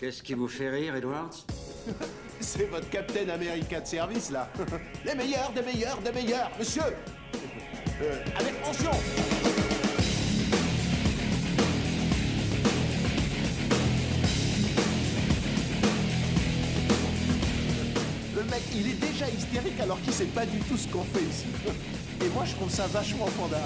Qu'est-ce qui vous fait rire, Edwards? C'est votre Captain America de service, là. Les meilleurs, des meilleurs, des meilleurs, monsieur. Avec mention. Le mec, il est déjà hystérique alors qu'il sait pas du tout ce qu'on fait ici. Et moi, je trouve ça vachement fandard.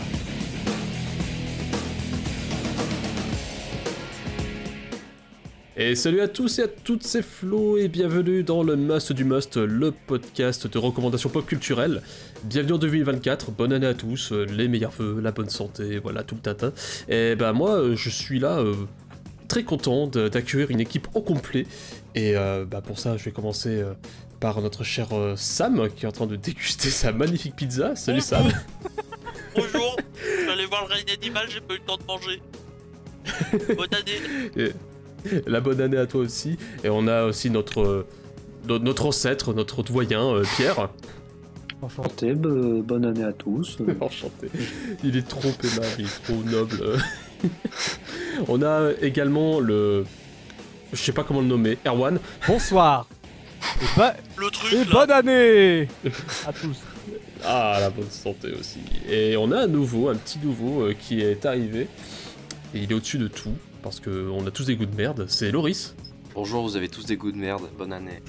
Et salut à tous et à toutes, c'est Flo et bienvenue dans le Must du Must, le podcast de recommandations pop culturelles. Bienvenue en 2024, bonne année à tous, les meilleurs vœux, la bonne santé, voilà tout le tatin. Et bah moi je suis là très content d'accueillir une équipe au complet. Et bah pour ça je vais commencer par notre cher Sam qui est en train de déguster sa magnifique pizza. Salut Sam. Bonjour, je suis allé voir le règne animal, j'ai pas eu le temps de manger. Bonne année. La bonne année à toi aussi. Et on a aussi notre ancêtre, notre doyen, Pierre. Enchanté, bonne année à tous. Enchanté. Il est trop aimable, il est trop noble. On a également le... Je sais pas comment le nommer, Erwan. Bonsoir. Le truc Et là. bonne année à tous. Ah, la bonne santé aussi. Et on a un petit nouveau qui est arrivé. Et il est au-dessus de tout. Parce qu'on a tous des goûts de merde, c'est Loris. Bonjour, vous avez tous des goûts de merde, bonne année.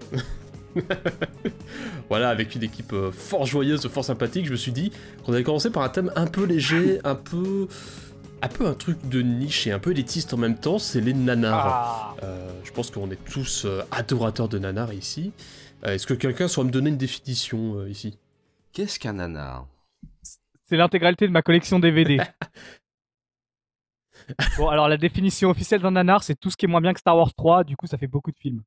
Voilà, avec une équipe fort joyeuse, fort sympathique, je me suis dit qu'on allait commencer par un thème un peu léger, un peu un truc de niche et un peu élitiste en même temps, c'est les nanars. Je pense qu'on est tous adorateurs de nanars ici. Est-ce que quelqu'un saurait me donner une définition ici? Qu'est-ce qu'un nanar? C'est l'intégralité de ma collection DVD. Bon, alors la définition officielle d'un nanar, c'est tout ce qui est moins bien que Star Wars 3, du coup ça fait beaucoup de films.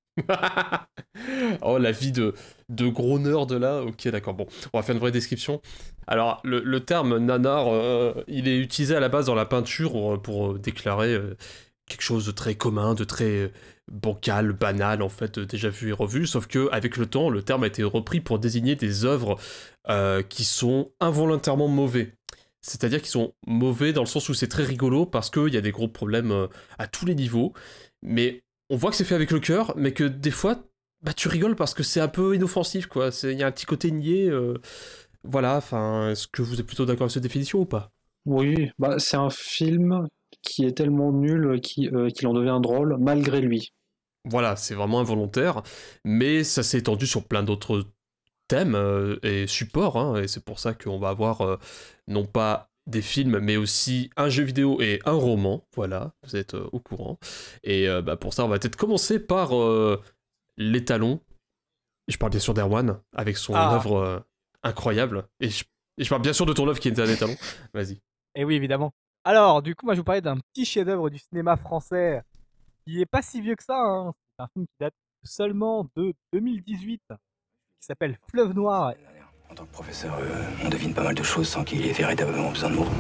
Oh, la vie de gros nerd là, ok d'accord, bon, on va faire une vraie description. Alors, le terme nanar, il est utilisé à la base dans la peinture pour déclarer quelque chose de très commun, de très bancal, banal en fait, déjà vu et revu, sauf que avec le temps, le terme a été repris pour désigner des œuvres qui sont involontairement mauvais. C'est-à-dire qu'ils sont mauvais dans le sens où c'est très rigolo parce qu'il y a des gros problèmes à tous les niveaux, mais on voit que c'est fait avec le cœur, mais que des fois, bah, tu rigoles parce que c'est un peu inoffensif, quoi. Il y a un petit côté niais, voilà, enfin, est-ce que vous êtes plutôt d'accord avec cette définition ou pas? Oui, bah, c'est un film qui est tellement nul qu'il en devient drôle malgré lui. Voilà, c'est vraiment involontaire, mais ça s'est étendu sur plein d'autres thèmes et supports, hein, et c'est pour ça qu'on va avoir non pas des films, mais aussi un jeu vidéo et un roman, voilà, vous êtes au courant. Et bah, pour ça, on va peut-être commencer par l'étalon. Je parle bien sûr d'Erwan, avec son œuvre incroyable, et je parle bien sûr de ton œuvre qui est un étalon. Vas-y. Et oui, évidemment. Alors, du coup, moi je vous parlais d'un petit chef-d'œuvre du cinéma français qui est pas si vieux que ça, hein. C'est un film qui date seulement de 2018, qui s'appelle Fleuve Noir. En tant que professeur, on devine pas mal de choses sans qu'il ait véritablement besoin de mots.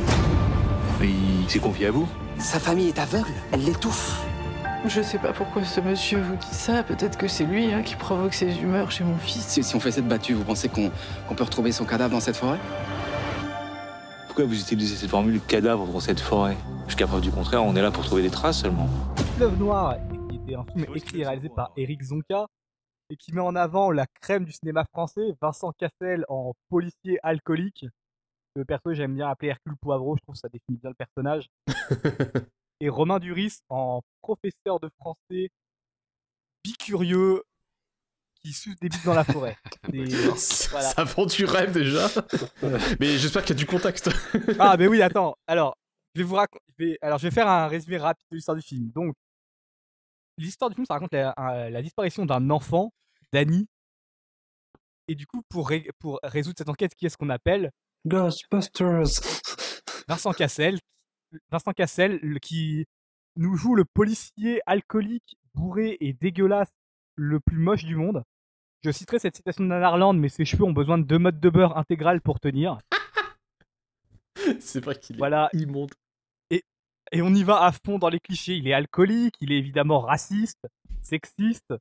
Il s'est confié à vous? Sa famille est aveugle, elle l'étouffe. Je sais pas pourquoi ce monsieur vous dit ça, peut-être que c'est lui qui provoque ces humeurs chez mon fils. Si on fait cette battue, vous pensez qu'on peut retrouver son cadavre dans cette forêt? Pourquoi vous utilisez cette formule cadavre dans cette forêt? Jusqu'à preuve du contraire, on est là pour trouver des traces seulement. Fleuve Noir, qui était un film écrit et réalisé par Éric Zonka, et qui met en avant la crème du cinéma français, Vincent Cassel en policier alcoolique. Le perso, j'aime bien appeler Hercule Poivreau, je trouve que ça définit bien le personnage. Et Romain Duris en professeur de français bicurieux qui suce des bites dans la forêt. Voilà. Ça vend du rêve déjà. Mais j'espère qu'il y a du contexte. Ah, mais oui, attends. Alors, je vais faire un résumé rapide de l'histoire du film. Donc, l'histoire du film, ça raconte la disparition d'un enfant, Danny. Et du coup, pour résoudre cette enquête, qui est-ce qu'on appelle Ghostbusters. Vincent Cassel, qui nous joue le policier alcoolique, bourré et dégueulasse le plus moche du monde. Je citerai cette citation de Nanarland, mais ses cheveux ont besoin de 2 mottes de beurre intégrales pour tenir. C'est vrai qu'il est voilà. immonde. Et on y va à fond dans les clichés. Il est alcoolique, il est évidemment raciste, sexiste,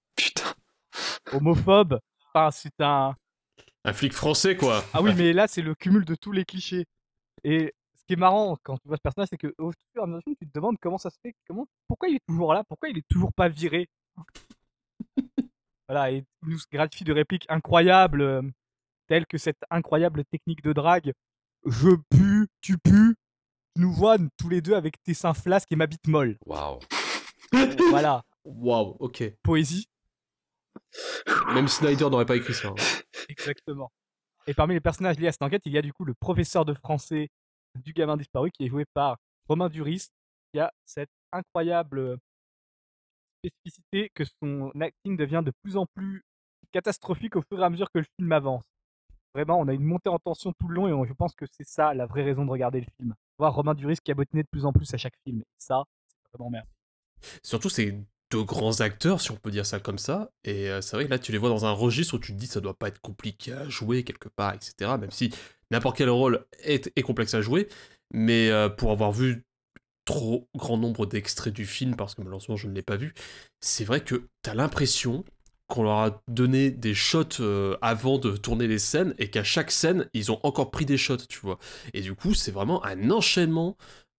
homophobe. Enfin, c'est un flic français, quoi. Ah oui, mais là, c'est le cumul de tous les clichés. Et ce qui est marrant quand tu vois ce personnage, c'est qu'au fur et à mesure, tu te demandes comment ça se fait, pourquoi il est toujours là, pourquoi il est toujours pas viré. Voilà, et il nous gratifie de répliques incroyables, telles que cette incroyable technique de drague. Je pue, tu pues, tu nous vois tous les deux avec tes seins flasques et ma bite molle. Waouh. Voilà, Waouh, ok. poésie. Même Snyder n'aurait pas écrit ça. Hein. Exactement. Et parmi les personnages liés à cette enquête, il y a du coup le professeur de français du gamin disparu qui est joué par Romain Duris, qui a cette incroyable spécificité que son acting devient de plus en plus catastrophique au fur et à mesure que le film avance. Vraiment, on a une montée en tension tout le long et je pense que c'est ça la vraie raison de regarder le film. Voir Romain Duris qui a bottiné de plus en plus à chaque film. Et ça, c'est vraiment merde. Surtout, c'est deux grands acteurs, si on peut dire ça comme ça. Et c'est vrai que là, tu les vois dans un registre où tu te dis ça doit pas être compliqué à jouer quelque part, etc. Même si n'importe quel rôle est complexe à jouer. Mais pour avoir vu trop grand nombre d'extraits du film, parce que malheureusement je ne l'ai pas vu, c'est vrai que t'as l'impression qu'on leur a donné des shots avant de tourner les scènes, et qu'à chaque scène, ils ont encore pris des shots, tu vois. Et du coup, c'est vraiment un enchaînement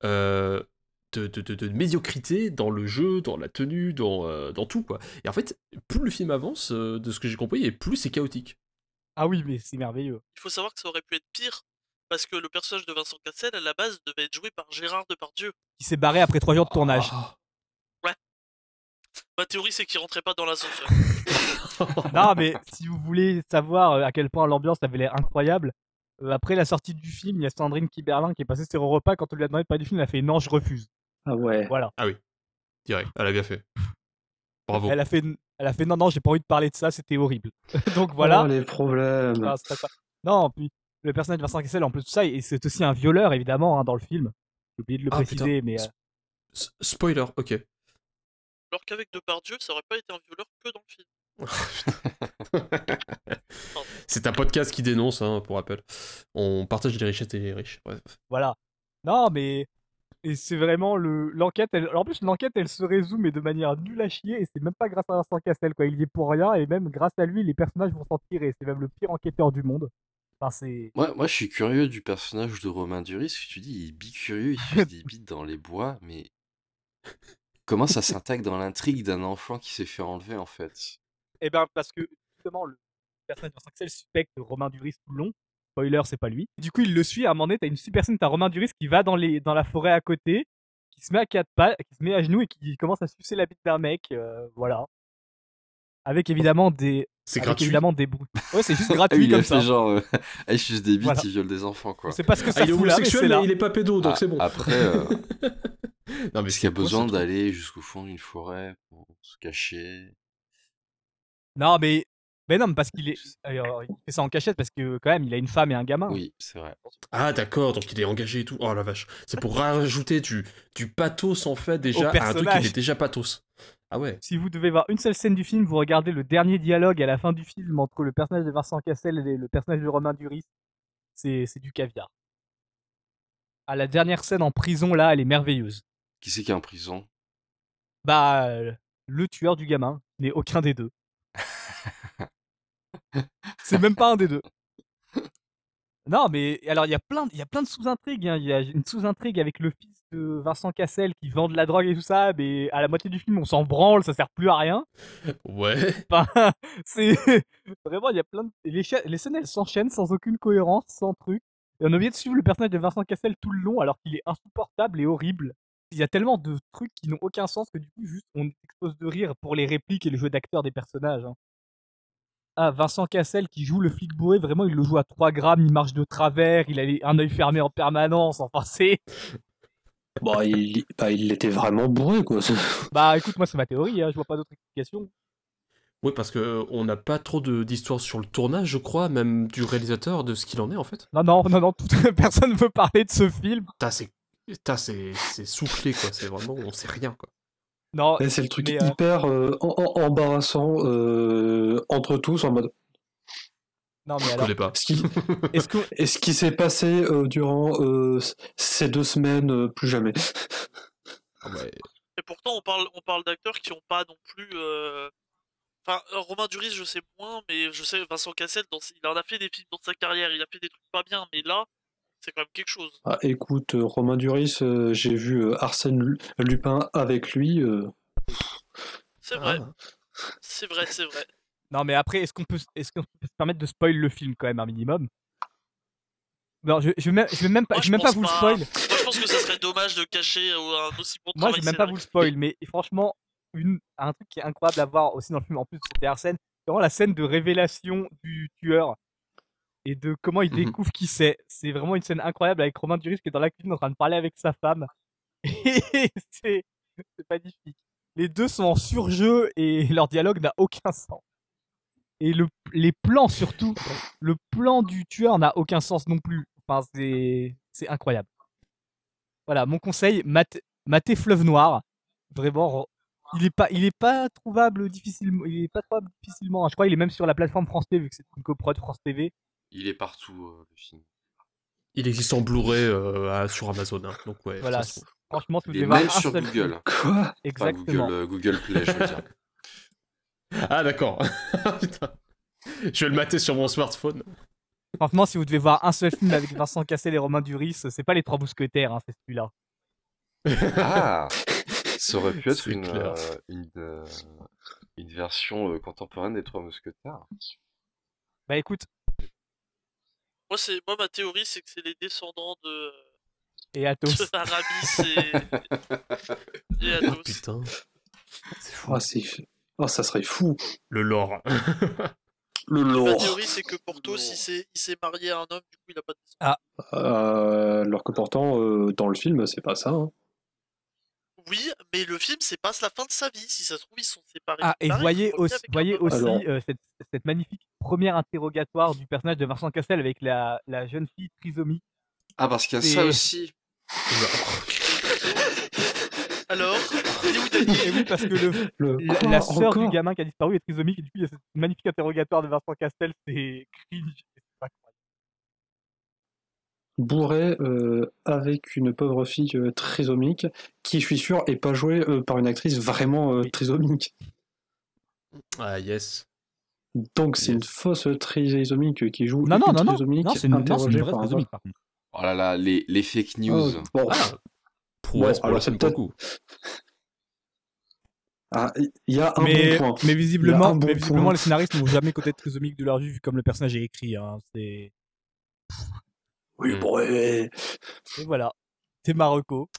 de médiocrité dans le jeu, dans la tenue, dans tout, quoi. Et en fait, plus le film avance, de ce que j'ai compris, et plus c'est chaotique. Ah oui, mais c'est merveilleux. Il faut savoir que ça aurait pu être pire, parce que le personnage de Vincent Cassel, à la base, devait être joué par Gérard Depardieu. Qui s'est barré après 3 jours de tournage. Ouais. Ma théorie, c'est qu'il rentrait pas dans l'ascenseur. Non, mais si vous voulez savoir à quel point l'ambiance avait l'air incroyable, après la sortie du film, il y a Sandrine Kiberlin qui est passée sur Europa. Quand on lui a demandé de parler du film, elle a fait non, je refuse. Ah ouais. Voilà. Ah oui, direct, elle a bien fait. Bravo. Elle a fait non, j'ai pas envie de parler de ça, c'était horrible. Donc voilà. Oh, les problèmes. Ah, c'est pas ça. Non, puis le personnage de Vincent Cassel, en plus de ça, et c'est aussi un violeur évidemment hein, dans le film. J'ai oublié de le préciser, putain. mais Spoiler, ok. Alors qu'avec Depardieu, ça aurait pas été un violeur que dans le film. C'est un podcast qui dénonce, hein, pour rappel. On partage les richesses des riches. Bref. voilà. Non, mais et c'est vraiment l'enquête. En plus, l'enquête, elle se résout, mais de manière nulle à chier. Et c'est même pas grâce à Vincent Cassel, quoi. Il y est pour rien. Et même grâce à lui, les personnages vont s'en tirer. C'est même le pire enquêteur du monde. Enfin, c'est. Moi, je suis curieux du personnage de Romain Duris. Que tu dis, il est bicurieux, il suce des bites dans les bois, mais comment ça s'intègre dans l'intrigue d'un enfant qui s'est fait enlever, en fait? Eh ben, parce que justement, le personnage de Vincent Cassel suspecte Romain Duris tout le long. Spoiler, c'est pas lui. Du coup, il le suit. À un moment donné, t'as une super scène, t'as Romain Duris qui va dans la forêt à côté, qui se met à quatre pattes, qui se met à genoux et qui commence à sucer la bite d'un mec. Voilà. Avec évidemment des. C'est avec gratuit. évidemment des bruits. Ouais, c'est juste Ah gratuit oui, il comme a ça. fait genre, il suce des bites, Voilà. il viole des enfants, quoi. Je sais pas ce que ça il est fout là, mais homosexuel, c'est là. mais il est pas pédo, donc c'est bon. Après, Non, mais est-ce qu'il y a c'est quoi, besoin ce truc d'aller jusqu'au fond d'une forêt pour se cacher? Non, mais non, mais parce qu'il est. Alors, il fait ça en cachette parce que quand même, il a une femme et un gamin. Oui, c'est vrai. Ah, d'accord, donc il est engagé et tout. Oh la vache. C'est pour rajouter du pathos, en fait, déjà, Au à un truc qui personnage. était déjà pathos. Ah ouais. Si vous devez voir une seule scène du film, vous regardez le dernier dialogue à la fin du film entre le personnage de Vincent Cassel et le personnage de Romain Duris. C'est du caviar. Ah, la dernière scène en prison, là, elle est merveilleuse. Qui c'est qui est en prison? Bah, le tueur du gamin n'est aucun des deux. C'est même pas un des deux. Non, mais alors il y a plein de sous-intrigues. Hein. Il y a une sous-intrigue avec le fils de Vincent Cassel qui vend de la drogue et tout ça, mais à la moitié du film, on s'en branle, ça sert plus à rien. Ouais. Enfin, c'est vraiment, il y a plein de. Les scènes, elles s'enchaînent sans aucune cohérence, sans truc. Et on a oublié de suivre le personnage de Vincent Cassel tout le long, alors qu'il est insupportable et horrible. Il y a tellement de trucs qui n'ont aucun sens que du coup, juste, on explose de rire pour les répliques et le jeu d'acteur des personnages. Hein. Ah, Vincent Cassel qui joue le flic bourré, vraiment, il le joue à 3 grammes, il marche de travers, il a un œil fermé en permanence, enfin, c'est. Bon, il était vraiment bourré, quoi. Bah, écoute, moi, c'est ma théorie, hein, je vois pas d'autre explication. Oui, parce que on n'a pas trop d'histoire sur le tournage, je crois, même du réalisateur, de ce qu'il en est, en fait. Non, personne ne veut parler de ce film. C'est soufflé, quoi. C'est vraiment, on sait rien, quoi. Non, Et c'est le truc mais, hyper embarrassant entre tous, en mode. Non, mais Je alors. connais pas. Est-ce ce qui s'est passé durant ces 2 semaines, plus jamais. Ah ouais. Et pourtant, on parle d'acteurs qui ont pas non plus. Enfin, Romain Duris, je sais moins, mais je sais Vincent Cassel, il en a fait des films dans sa carrière, il a fait des trucs pas bien, mais là, c'est quand même quelque chose. Ah, écoute, Romain Duris, j'ai vu Arsène Lupin avec lui. C'est vrai. Ah. C'est vrai, c'est vrai. Non, mais après, est-ce qu'on peut se permettre de spoil le film quand même un minimum? Non, je vais même pas, Moi, je je vais même pas pense vous le pas. spoil. Moi, je pense que ça serait dommage de cacher un aussi bon Moi, je travail vais même pas vous le scénaristique. spoil, mais franchement, un truc qui est incroyable à voir aussi dans le film, en plus de cette dernière scène, c'est vraiment la scène de révélation du tueur et de comment il Mhm. découvre qui c'est. C'est vraiment une scène incroyable avec Romain Duris qui est dans la cuisine en train de parler avec sa femme. Et c'est magnifique. Les deux sont en surjeu et leur dialogue n'a aucun sens. Et les plans surtout, le plan du tueur n'a aucun sens non plus. Enfin, c'est incroyable. Voilà, mon conseil, matez Fleuve Noir. Vraiment, il est pas trouvable difficilement. Il est pas trouvable difficilement. Je crois qu'il est même sur la plateforme France TV vu que c'est une coprod France TV. Il est partout, le film. Il existe en Blu-ray sur Amazon, hein, donc ouais. Voilà, ça se trouve. franchement, si vous Il est devez voir même un sur seul film. Google. Quoi? Enfin, Exactement. Google Play, je veux dire. Ah d'accord. Putain. Je vais le mater sur mon smartphone. Franchement, si vous devez voir un seul film avec Vincent Cassel et Romain Duris, c'est pas Les Trois Mousquetaires, hein, c'est celui-là. Ah, ça aurait pu être C'est clair. une version contemporaine des Trois Mousquetaires. Bah écoute, Moi, ma théorie, c'est que c'est les descendants de et Athos. Aramis et Oh Athos. putain. C'est fou. Oh, ça serait fou. Le lore. Le Ma lore. théorie, c'est que Porthos, il s'est marié à un homme, du coup, il a pas de descendants. Alors que pourtant, dans le film, c'est pas ça. Hein. Oui, mais le film, c'est pas la fin de sa vie. Si ça se trouve, ils sont séparés. Ah, et séparés, voyez ils sont remis aussi, avec un homme. Alors- cette magnifique première interrogatoire du personnage de Vincent Cassel avec la jeune fille trisomique. Ah, parce qu'il y a C'est- ça aussi. Alors, il est où Dany Et oui, parce que Quoi, la sœur du encore gamin qui a disparu est trisomique, et du coup, il y a cette magnifique interrogatoire de Vincent Cassel, c'est cringe. C'est incroyable. bourré avec une pauvre fille trisomique qui, je suis sûr, est pas jouée par une actrice vraiment trisomique. Ah yes. Donc c'est une fausse trisomique qui joue Non, une non, trisomique non, c'est une interrogée vraie par un trisomique, par contre. Oh là là, les fake news. Oh, bon. Ah, prouesse Bon, pour alors la scène c'est pour le coup. Ah, il y a un Mais, bon point. mais visiblement, Il y a un bon point. les scénaristes n'ont jamais côté trisomique de leur vie, vu comme le personnage est écrit. Hein. C'est... Oui, bon, Et voilà, c'est Marocco.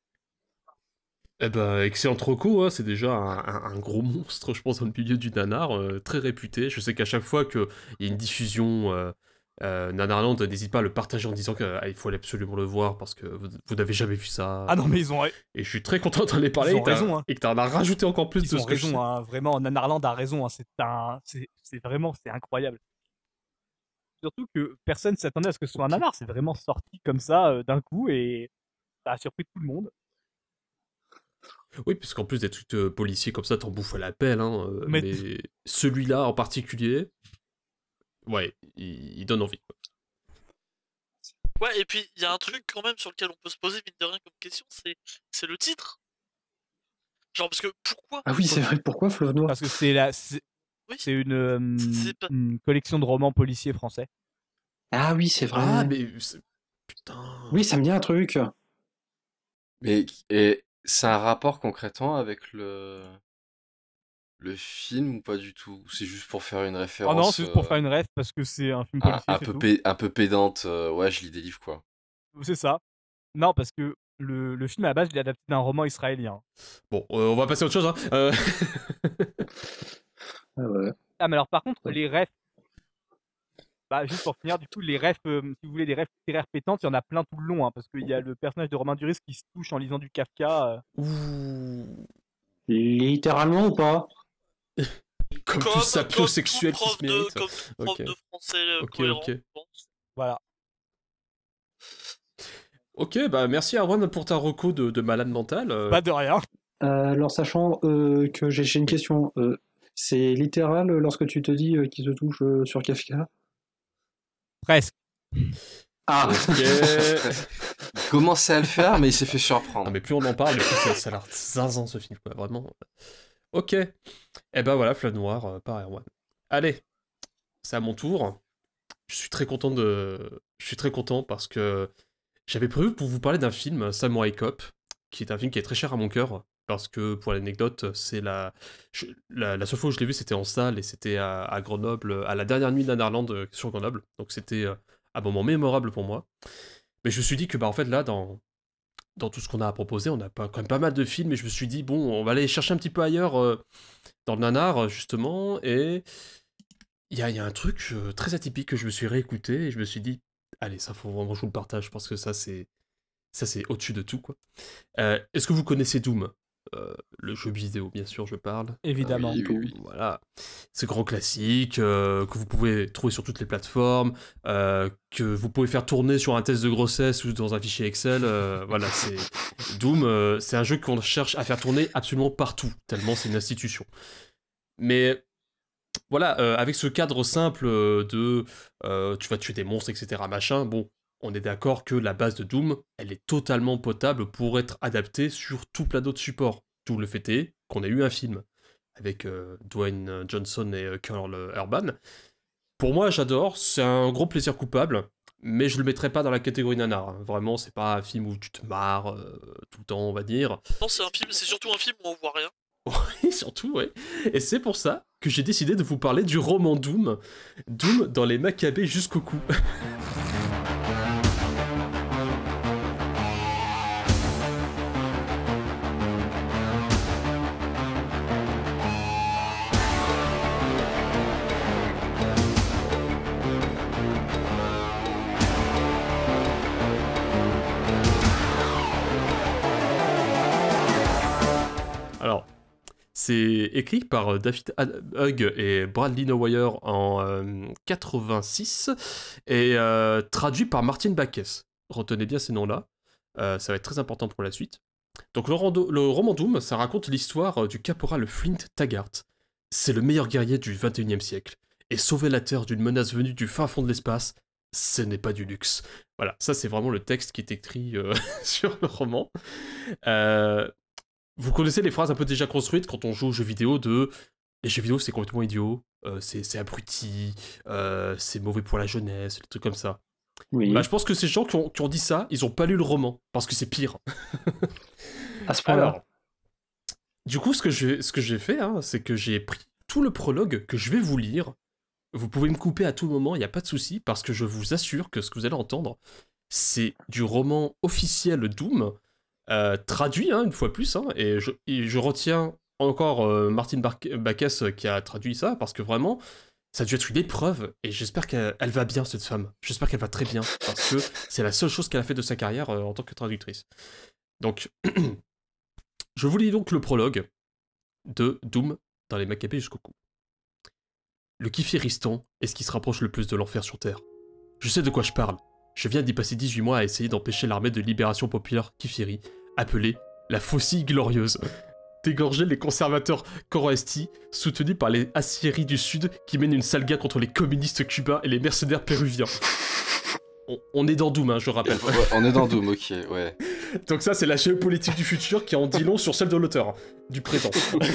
Eh ben, excellent reco, hein, c'est déjà un gros monstre, je pense, dans le milieu du nanar, très réputé. Je sais qu'à chaque fois qu'il y a une diffusion Nanarland, n'hésite pas à le partager en disant qu'il faut aller absolument le voir parce que vous n'avez jamais vu ça. Ah non, mais ils ont Et je suis très content d'en parler Ils ont raison, hein. et que t'en as rajouté encore plus Ils de ont ce que je sais. raison, hein, vraiment, Nanarland a raison, hein, c'est vraiment, c'est incroyable. Surtout que personne s'attendait à ce que ce soit un nanar, c'est vraiment sorti comme ça d'un coup et ça a surpris tout le monde. Oui, puisqu'en plus des trucs policiers comme ça, t'en bouffes à la pelle, hein, Mais- mais celui-là en particulier, ouais, il donne envie. Ouais, et puis il y a un truc quand même sur lequel on peut se poser, mine de rien, comme question, c'est le titre. Genre, parce que pourquoi Ah oui, c'est vrai, pourquoi Fleuve Noir? Parce que Oui. c'est une C'est pas- collection de romans policiers français. Ah oui, c'est vrai. Ah, mais... Putain... Oui, ça me dit un truc. Mais et c'est un rapport concrètement avec le film ou pas du tout? C'est juste pour faire une Oh référence non, c'est juste pour faire une ref parce que c'est un film policier, un c'est peu tout. un peu pédante. Ouais, je lis des livres quoi. C'est ça. Non, parce que le film à la base, il est adapté d'un roman israélien. Bon, on va passer à autre chose, hein. Ah ouais. Ah, mais alors par contre, les refs, bah, juste pour finir, du coup, les refs, si vous voulez des refs littéraires pétantes, il y en a plein tout le long, hein, parce qu'il y a le personnage de Romain Duris qui se touche en lisant du Kafka. Littéralement ou pas? Comme tout sapiosexuel qui se mérite. Comme tout prof Ok. de français Ok, cohérent, ok. je pense. Voilà. Ok, bah merci Arwan pour ta reco de malade mental. Pas de rien. Alors, sachant que j'ai une question, c'est littéral lorsque tu te dis qu'il se touche sur Kafka? Presque. Ah, Ok. Il commençait à le faire, mais il s'est fait surprendre. Non mais plus on en parle, plus ça a l'air zinzin ce film, quoi, vraiment. Ok. Et ben voilà, Fleuve Noir par Erwan. Allez, c'est à mon tour. Je suis très content parce que j'avais prévu pour vous parler d'un film, Samurai Cop, qui est un film qui est très cher à mon cœur. parce que pour l'anecdote, c'est la seule fois où je l'ai vu, c'était en salle et c'était à Grenoble, à la dernière nuit d'Anarland sur Grenoble. Donc c'était un moment mémorable pour moi. Mais je me suis dit que, bah, en fait, là, dans tout ce qu'on a à proposer, on a quand même pas mal de films, et je me suis dit, bon, on va aller chercher un petit peu ailleurs dans le nanar, justement, et il y a un truc très atypique que je me suis réécouté, et je me suis dit, allez, ça faut vraiment que je vous le partage, parce que ça, c'est au-dessus de tout, quoi. Est-ce que vous connaissez Doom? Le jeu vidéo, bien sûr, je parle. Évidemment. Oui. Voilà. Ce grand classique que vous pouvez trouver sur toutes les plateformes, que vous pouvez faire tourner sur un test de grossesse ou dans un fichier Excel. Voilà, c'est Doom. C'est un jeu qu'on cherche à faire tourner absolument partout, tellement c'est une institution. Mais voilà, avec ce cadre simple de tu vas tuer des monstres, etc., machin, bon, on est d'accord que la base de Doom, elle est totalement potable pour être adaptée sur tout plein d'autres supports. Tout le fait est qu'on a eu un film avec Dwayne Johnson et Karl Urban. Pour moi, j'adore, c'est un gros plaisir coupable, mais je le mettrais pas dans la catégorie nanar. Hein. Vraiment, c'est pas un film où tu te marres tout le temps, on va dire. Non, c'est surtout un film où on voit rien. Oui, surtout, ouais. Et c'est pour ça que j'ai décidé de vous parler du roman Doom. Doom dans les Maccabées jusqu'au cou. Alors, c'est écrit par David Hugg et Bradley Nowyer en 86 et traduit par Martin Bacchus. Retenez bien ces noms-là, ça va être très important pour la suite. Donc le roman Doom, ça raconte l'histoire du caporal Flint Taggart. C'est le meilleur guerrier du 21e siècle. Et sauver la Terre d'une menace venue du fin fond de l'espace, ce n'est pas du luxe. Voilà, ça c'est vraiment le texte qui est écrit sur le roman. Vous connaissez les phrases un peu déjà construites quand on joue aux jeux vidéo de les jeux vidéo c'est complètement idiot, c'est abruti, c'est mauvais pour la jeunesse, des trucs comme ça. Oui. Bah, je pense que ces gens qui ont dit ça, ils ont pas lu le roman, parce que c'est pire. À ce point-là. Alors, du coup, ce que j'ai fait, hein, c'est que j'ai pris tout le prologue que je vais vous lire. Vous pouvez me couper à tout moment, il n'y a pas de souci, parce que je vous assure que ce que vous allez entendre, c'est du roman officiel Doom, traduit, hein, une fois plus, hein, et je retiens encore Martin Bacchus qui a traduit ça, parce que vraiment, ça a dû être une épreuve, et j'espère qu'elle va bien, cette femme. J'espère qu'elle va très bien, parce que c'est la seule chose qu'elle a fait de sa carrière en tant que traductrice. Donc, je vous lis donc le prologue de Doom dans les Maccabées jusqu'au cou. Le Kiphiristan est ce qui se rapproche le plus de l'enfer sur Terre. Je sais de quoi je parle. Je viens d'y passer 18 mois à essayer d'empêcher l'armée de libération populaire Kifiri, appelée la Faucille Glorieuse, d'égorger les conservateurs Koroesti, soutenus par les Assyries du Sud qui mènent une sale guerre contre les communistes cubains et les mercenaires péruviens. On est dans Doom, hein, je rappelle. Ouais, on est dans Doom, ok, ouais. Donc ça, c'est la géopolitique du futur qui en dit long sur celle de l'auteur, du présent.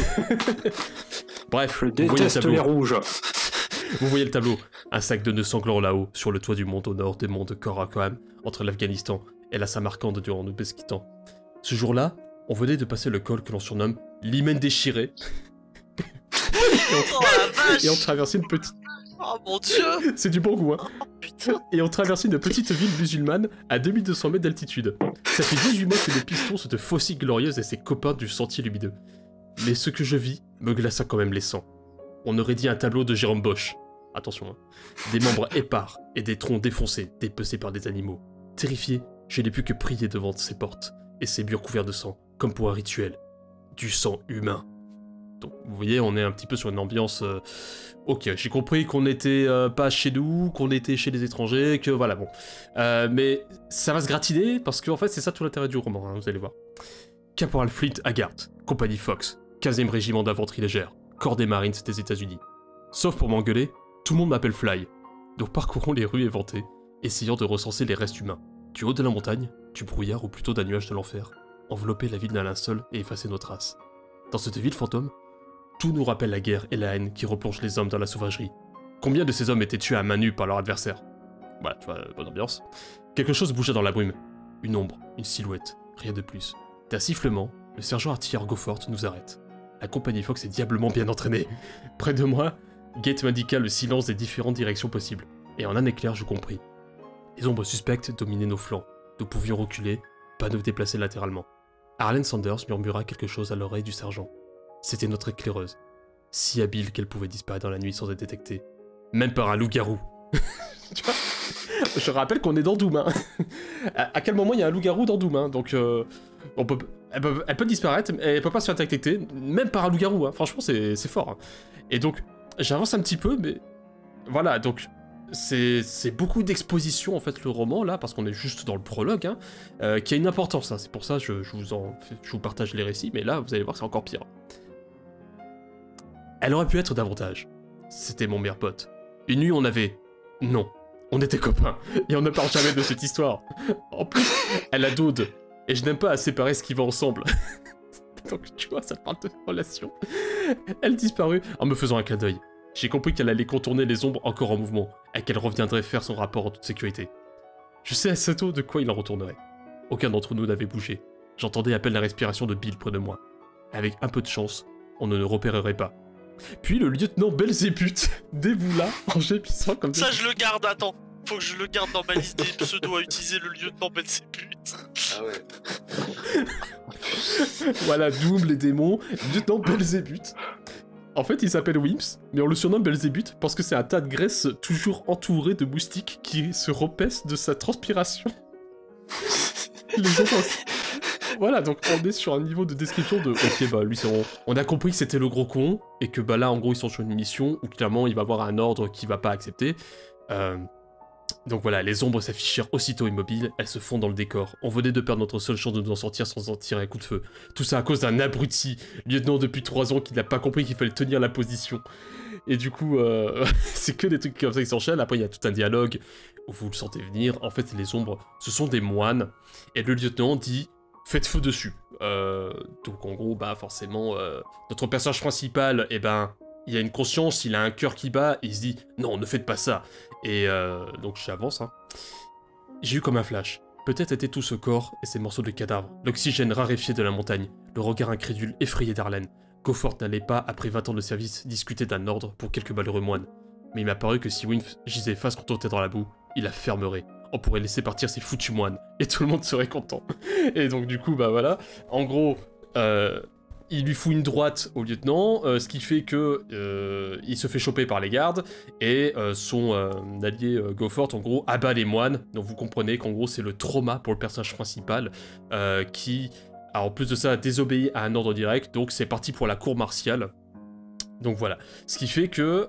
Bref, Je déteste les rouges. Vous voyez le tableau, un sac de nœuds sanglants là-haut, sur le toit du mont au nord des monts de Karakoram, entre l'Afghanistan et la Samarcande durant l'Ouzbékistan. Ce jour-là, on venait de passer le col que l'on surnomme l'Hymen déchiré. Oh la vache! Et on traversait une petite... Oh mon dieu! C'est du bon goût, hein. Oh putain! Et on traversait une petite ville musulmane à 2200 mètres d'altitude. Ça fait 18 mois que le piston se de Faucille Glorieuse et ses copains du Sentier Lumineux. Mais ce que je vis me glaça quand même les sangs. On aurait dit un tableau de Jérôme Bosch. Attention, hein. Des membres épars et des troncs défoncés, dépecés par des animaux. Terrifié, je n'ai pu que prier devant ces portes et ces murs couverts de sang, comme pour un rituel. Du sang humain. Donc, vous voyez, on est un petit peu sur une ambiance... Ok, j'ai compris qu'on n'était pas chez nous, qu'on était chez les étrangers, que voilà, bon. Mais ça va se gratiner, parce qu'en fait, c'est ça tout l'intérêt du roman, hein, vous allez voir. Caporal Flint Haggart, compagnie Fox, 15e régiment d'infanterie légère, corps des Marines des États-Unis. Sauf pour m'engueuler, tout le monde m'appelle Fly. Donc parcourons les rues éventées, essayant de recenser les restes humains. Du haut de la montagne, du brouillard ou plutôt d'un nuage de l'enfer, envelopper la ville d'un linceul et effacer nos traces. Dans cette ville fantôme, tout nous rappelle la guerre et la haine qui replongent les hommes dans la sauvagerie. Combien de ces hommes étaient tués à main nue par leur adversaire? Voilà, tu vois, bonne ambiance. Quelque chose bougea dans la brume. Une ombre, une silhouette, rien de plus. D'un sifflement, le sergent artilleur Goffort nous arrête. La compagnie Fox est diablement bien entraînée. Près de moi, Gate m'indiqua le silence des différentes directions possibles. Et en un éclair, je compris. Les ombres suspectes dominaient nos flancs. Nous pouvions reculer, pas nous déplacer latéralement. Harlan Sanders murmura quelque chose à l'oreille du sergent. C'était notre éclaireuse. Si habile qu'elle pouvait disparaître dans la nuit sans être détectée. Même par un loup-garou. Tu vois, je rappelle qu'on est dans Doom. Hein. À quel moment il y a un loup-garou dans Doom, hein. Donc elle peut disparaître, mais elle peut pas se faire détecter, même par un loup-garou. Hein. Franchement, c'est fort. Hein. Et donc, j'avance un petit peu, mais voilà, donc c'est beaucoup d'exposition en fait le roman là, parce qu'on est juste dans le prologue, hein, qui a une importance. Hein. C'est pour ça que je vous partage les récits, mais là, vous allez voir, c'est encore pire. Elle aurait pu être davantage. C'était mon meilleur pote. Une nuit, on avait... Non. On était copains, et on ne parle jamais de cette histoire. En plus, elle a Daude, et je n'aime pas à séparer ce qui va ensemble. Donc, tu vois, ça parle de relation. Elle disparut en me faisant un clin d'œil. J'ai compris qu'elle allait contourner les ombres encore en mouvement, et qu'elle reviendrait faire son rapport en toute sécurité. Je sais assez tôt de quoi il en retournerait. Aucun d'entre nous n'avait bougé. J'entendais à peine la respiration de Bill près de moi. Avec un peu de chance, on ne nous repérerait pas. Puis le lieutenant Belzébuth déboula en gémissant comme ça. Ça, je le garde, attends. Faut que je le garde dans ma liste des pseudos à utiliser, le lieutenant Belzébuth. Ah ouais. Voilà, Doom, les démons, lieutenant Belzébuth. En fait, il s'appelle Wimps, mais on le surnomme Belzébuth parce que c'est un tas de graisse toujours entouré de moustiques qui se repaissent de sa transpiration. Les autres... Voilà, donc on est sur un niveau de description de... Ok, bah lui, on a compris que c'était le gros con, et que bah là, en gros, ils sont sur une mission où clairement, il va avoir un ordre qu'il va pas accepter. Donc voilà, les ombres s'affichèrent aussitôt immobiles, elles se fondent dans le décor. On venait de perdre notre seule chance de nous en sortir sans en tirer un coup de feu. Tout ça à cause d'un abruti, lieutenant depuis 3 ans, qui n'a pas compris qu'il fallait tenir la position. Et du coup, c'est que des trucs comme ça qui s'enchaînent. Après, il y a tout un dialogue où vous le sentez venir. En fait, les ombres, ce sont des moines. Et le lieutenant dit... Faites feu dessus. Donc en gros, bah forcément, notre personnage principal, eh ben, il a une conscience, il a un cœur qui bat, et il se dit « Non, ne faites pas ça !» Et donc j'avance, hein. J'ai eu comme un flash. Peut-être était tout ce corps et ces morceaux de cadavres, l'oxygène raréfié de la montagne, le regard incrédule effrayé d'Arlen. Goffort n'allait pas, après 20 ans de service, discuter d'un ordre pour quelques malheureux moines. Mais il m'a paru que si Wimp gisait face contre tête dans la boue, il la fermerait. On pourrait laisser partir ces foutus moines, et tout le monde serait content. Et donc du coup, bah voilà, en gros, il lui fout une droite au lieutenant, ce qui fait que il se fait choper par les gardes, et son allié Goffort, en gros, abat les moines. Donc vous comprenez qu'en gros, c'est le trauma pour le personnage principal, qui a en plus de ça désobéi à un ordre direct, donc c'est parti pour la cour martiale. Donc voilà, ce qui fait que...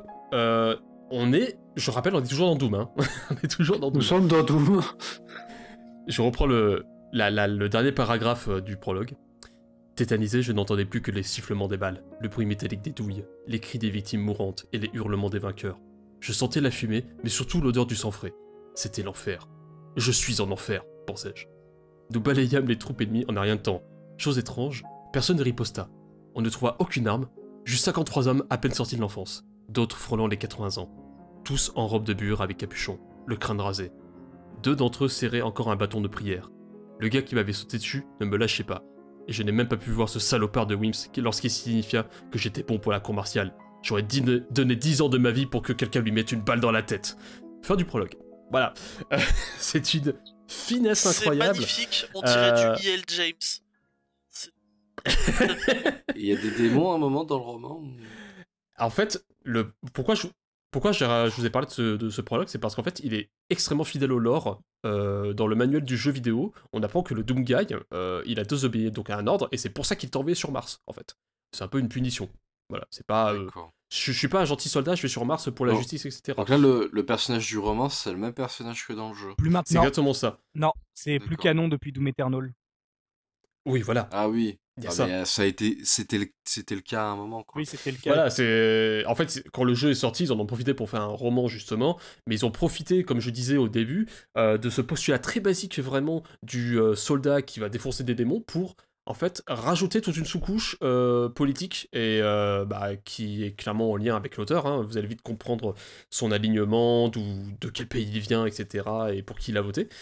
Je rappelle, on est toujours dans Doom, hein. On est toujours dans Doom. Nous sommes dans Doom. Je reprends le dernier paragraphe du prologue. Tétanisé, je n'entendais plus que les sifflements des balles, le bruit métallique des douilles, les cris des victimes mourantes et les hurlements des vainqueurs. Je sentais la fumée, mais surtout l'odeur du sang frais. C'était l'enfer. Je suis en enfer, pensais-je. Nous balayâmes les troupes ennemies en un rien de temps. Chose étrange, personne ne riposta. On ne trouva aucune arme, juste 53 hommes à peine sortis de l'enfance, d'autres frôlant les 80 ans. Tous en robe de bure avec capuchon, le crâne rasé. 2 d'entre eux serraient encore un bâton de prière. Le gars qui m'avait sauté dessus ne me lâchait pas, et je n'ai même pas pu voir ce salopard de Wimps lorsqu'il signifia que j'étais bon pour la cour martiale. J'aurais donné 10 ans de ma vie pour que quelqu'un lui mette une balle dans la tête. Fin du prologue. Voilà. C'est une finesse incroyable. C'est magnifique, on dirait du E.L. James. Il y a des démons à un moment dans le roman ou... En fait, pourquoi je vous ai parlé de ce prologue, c'est parce qu'en fait, il est extrêmement fidèle au lore. Dans le manuel du jeu vidéo, on apprend que le Doom Guy, il a désobéi donc à un ordre, et c'est pour ça qu'il est envoyé sur Mars, en fait. C'est un peu une punition. Voilà, c'est pas... je suis pas un gentil soldat, je vais sur Mars pour la justice, etc. Donc là, le personnage du roman, c'est le même personnage que dans le jeu. Plus maintenant. C'est exactement ça. Non, c'est plus canon depuis Doom Eternal. Oui, voilà. Ah oui. Il y a ça. Mais c'était le cas à un moment, quoi. Oui, c'était le cas. Voilà, en fait, quand le jeu est sorti, ils en ont profité pour faire un roman, justement, mais ils ont profité, comme je disais au début, de ce postulat très basique, vraiment, du soldat qui va défoncer des démons pour, en fait, rajouter toute une sous-couche politique, et qui est clairement en lien avec l'auteur, hein. Vous allez vite comprendre son alignement, de quel pays il vient, etc., et pour qui il a voté.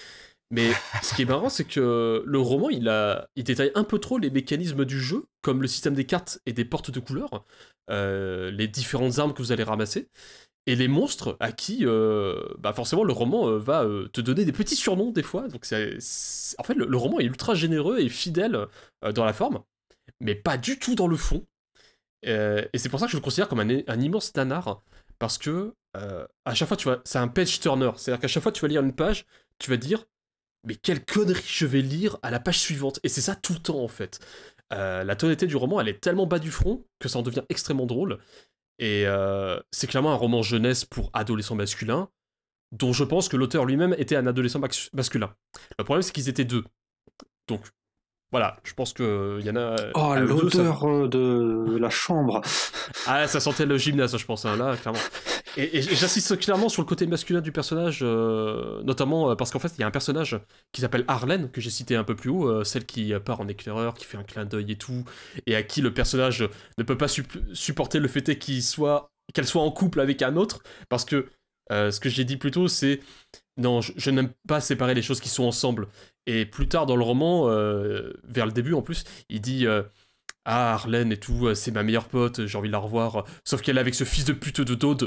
Mais ce qui est marrant, c'est que le roman, il détaille un peu trop les mécanismes du jeu, comme le système des cartes et des portes de couleurs, les différentes armes que vous allez ramasser, et les monstres à qui, forcément, le roman va te donner des petits surnoms des fois. Donc en fait, le roman est ultra généreux et fidèle dans la forme, mais pas du tout dans le fond. Et c'est pour ça que je le considère comme un immense nanar, parce que à chaque fois, c'est un page turner. C'est-à-dire qu'à chaque fois, tu vas lire une page, tu vas dire mais quelle connerie je vais lire à la page suivante. Et c'est ça tout le temps, en fait. La tonalité du roman, elle est tellement bas du front que ça en devient extrêmement drôle. Et c'est clairement un roman jeunesse pour adolescents masculins, dont je pense que l'auteur lui-même était un adolescent masculin. Le problème, c'est qu'ils étaient deux. Donc, voilà, je pense qu'il y en a... Oh, l'odeur de la chambre. Ah, ça sentait le gymnase, je pense, hein, là, clairement. Et j'insiste clairement sur le côté masculin du personnage, notamment parce qu'en fait, il y a un personnage qui s'appelle Harlenne, que j'ai cité un peu plus haut, celle qui part en éclaireur, qui fait un clin d'œil et tout, et à qui le personnage ne peut pas supporter le fait qu'elle soit en couple avec un autre, parce que ce que j'ai dit plus tôt, c'est non, je n'aime pas séparer les choses qui sont ensemble. Et plus tard dans le roman, vers le début en plus, il dit ah, Harlenne et tout, c'est ma meilleure pote, j'ai envie de la revoir. Sauf qu'elle est avec ce fils de pute de Dode.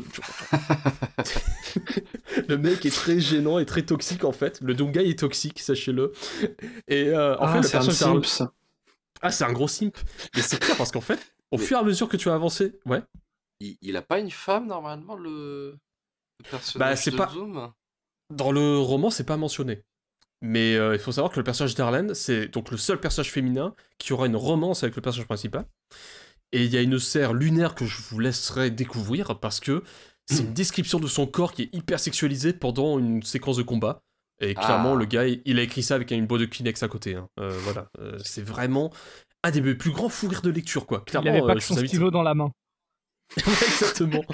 Le mec est très gênant et très toxique en fait. Le Doomguy est toxique, sachez-le. Et en fait, le personnage simp. Ah, c'est un gros simp. Mais c'est clair parce qu'en fait, au fur et à mesure que tu vas avancer, ouais. Il a pas une femme normalement, le personnage c'est de pas... Doom. Dans le roman, c'est pas mentionné. Mais il faut savoir que le personnage d'Harlenne, c'est donc le seul personnage féminin qui aura une romance avec le personnage principal. Et il y a une serre lunaire que je vous laisserai découvrir parce que c'est une description de son corps qui est hyper sexualisée pendant une séquence de combat. Et clairement, le gars, il a écrit ça avec une boîte de Kleenex à côté. Hein. Voilà, c'est vraiment un des plus grands fous rires de lecture, quoi. Clairement, il avait pas que son stylo dans la main. Exactement.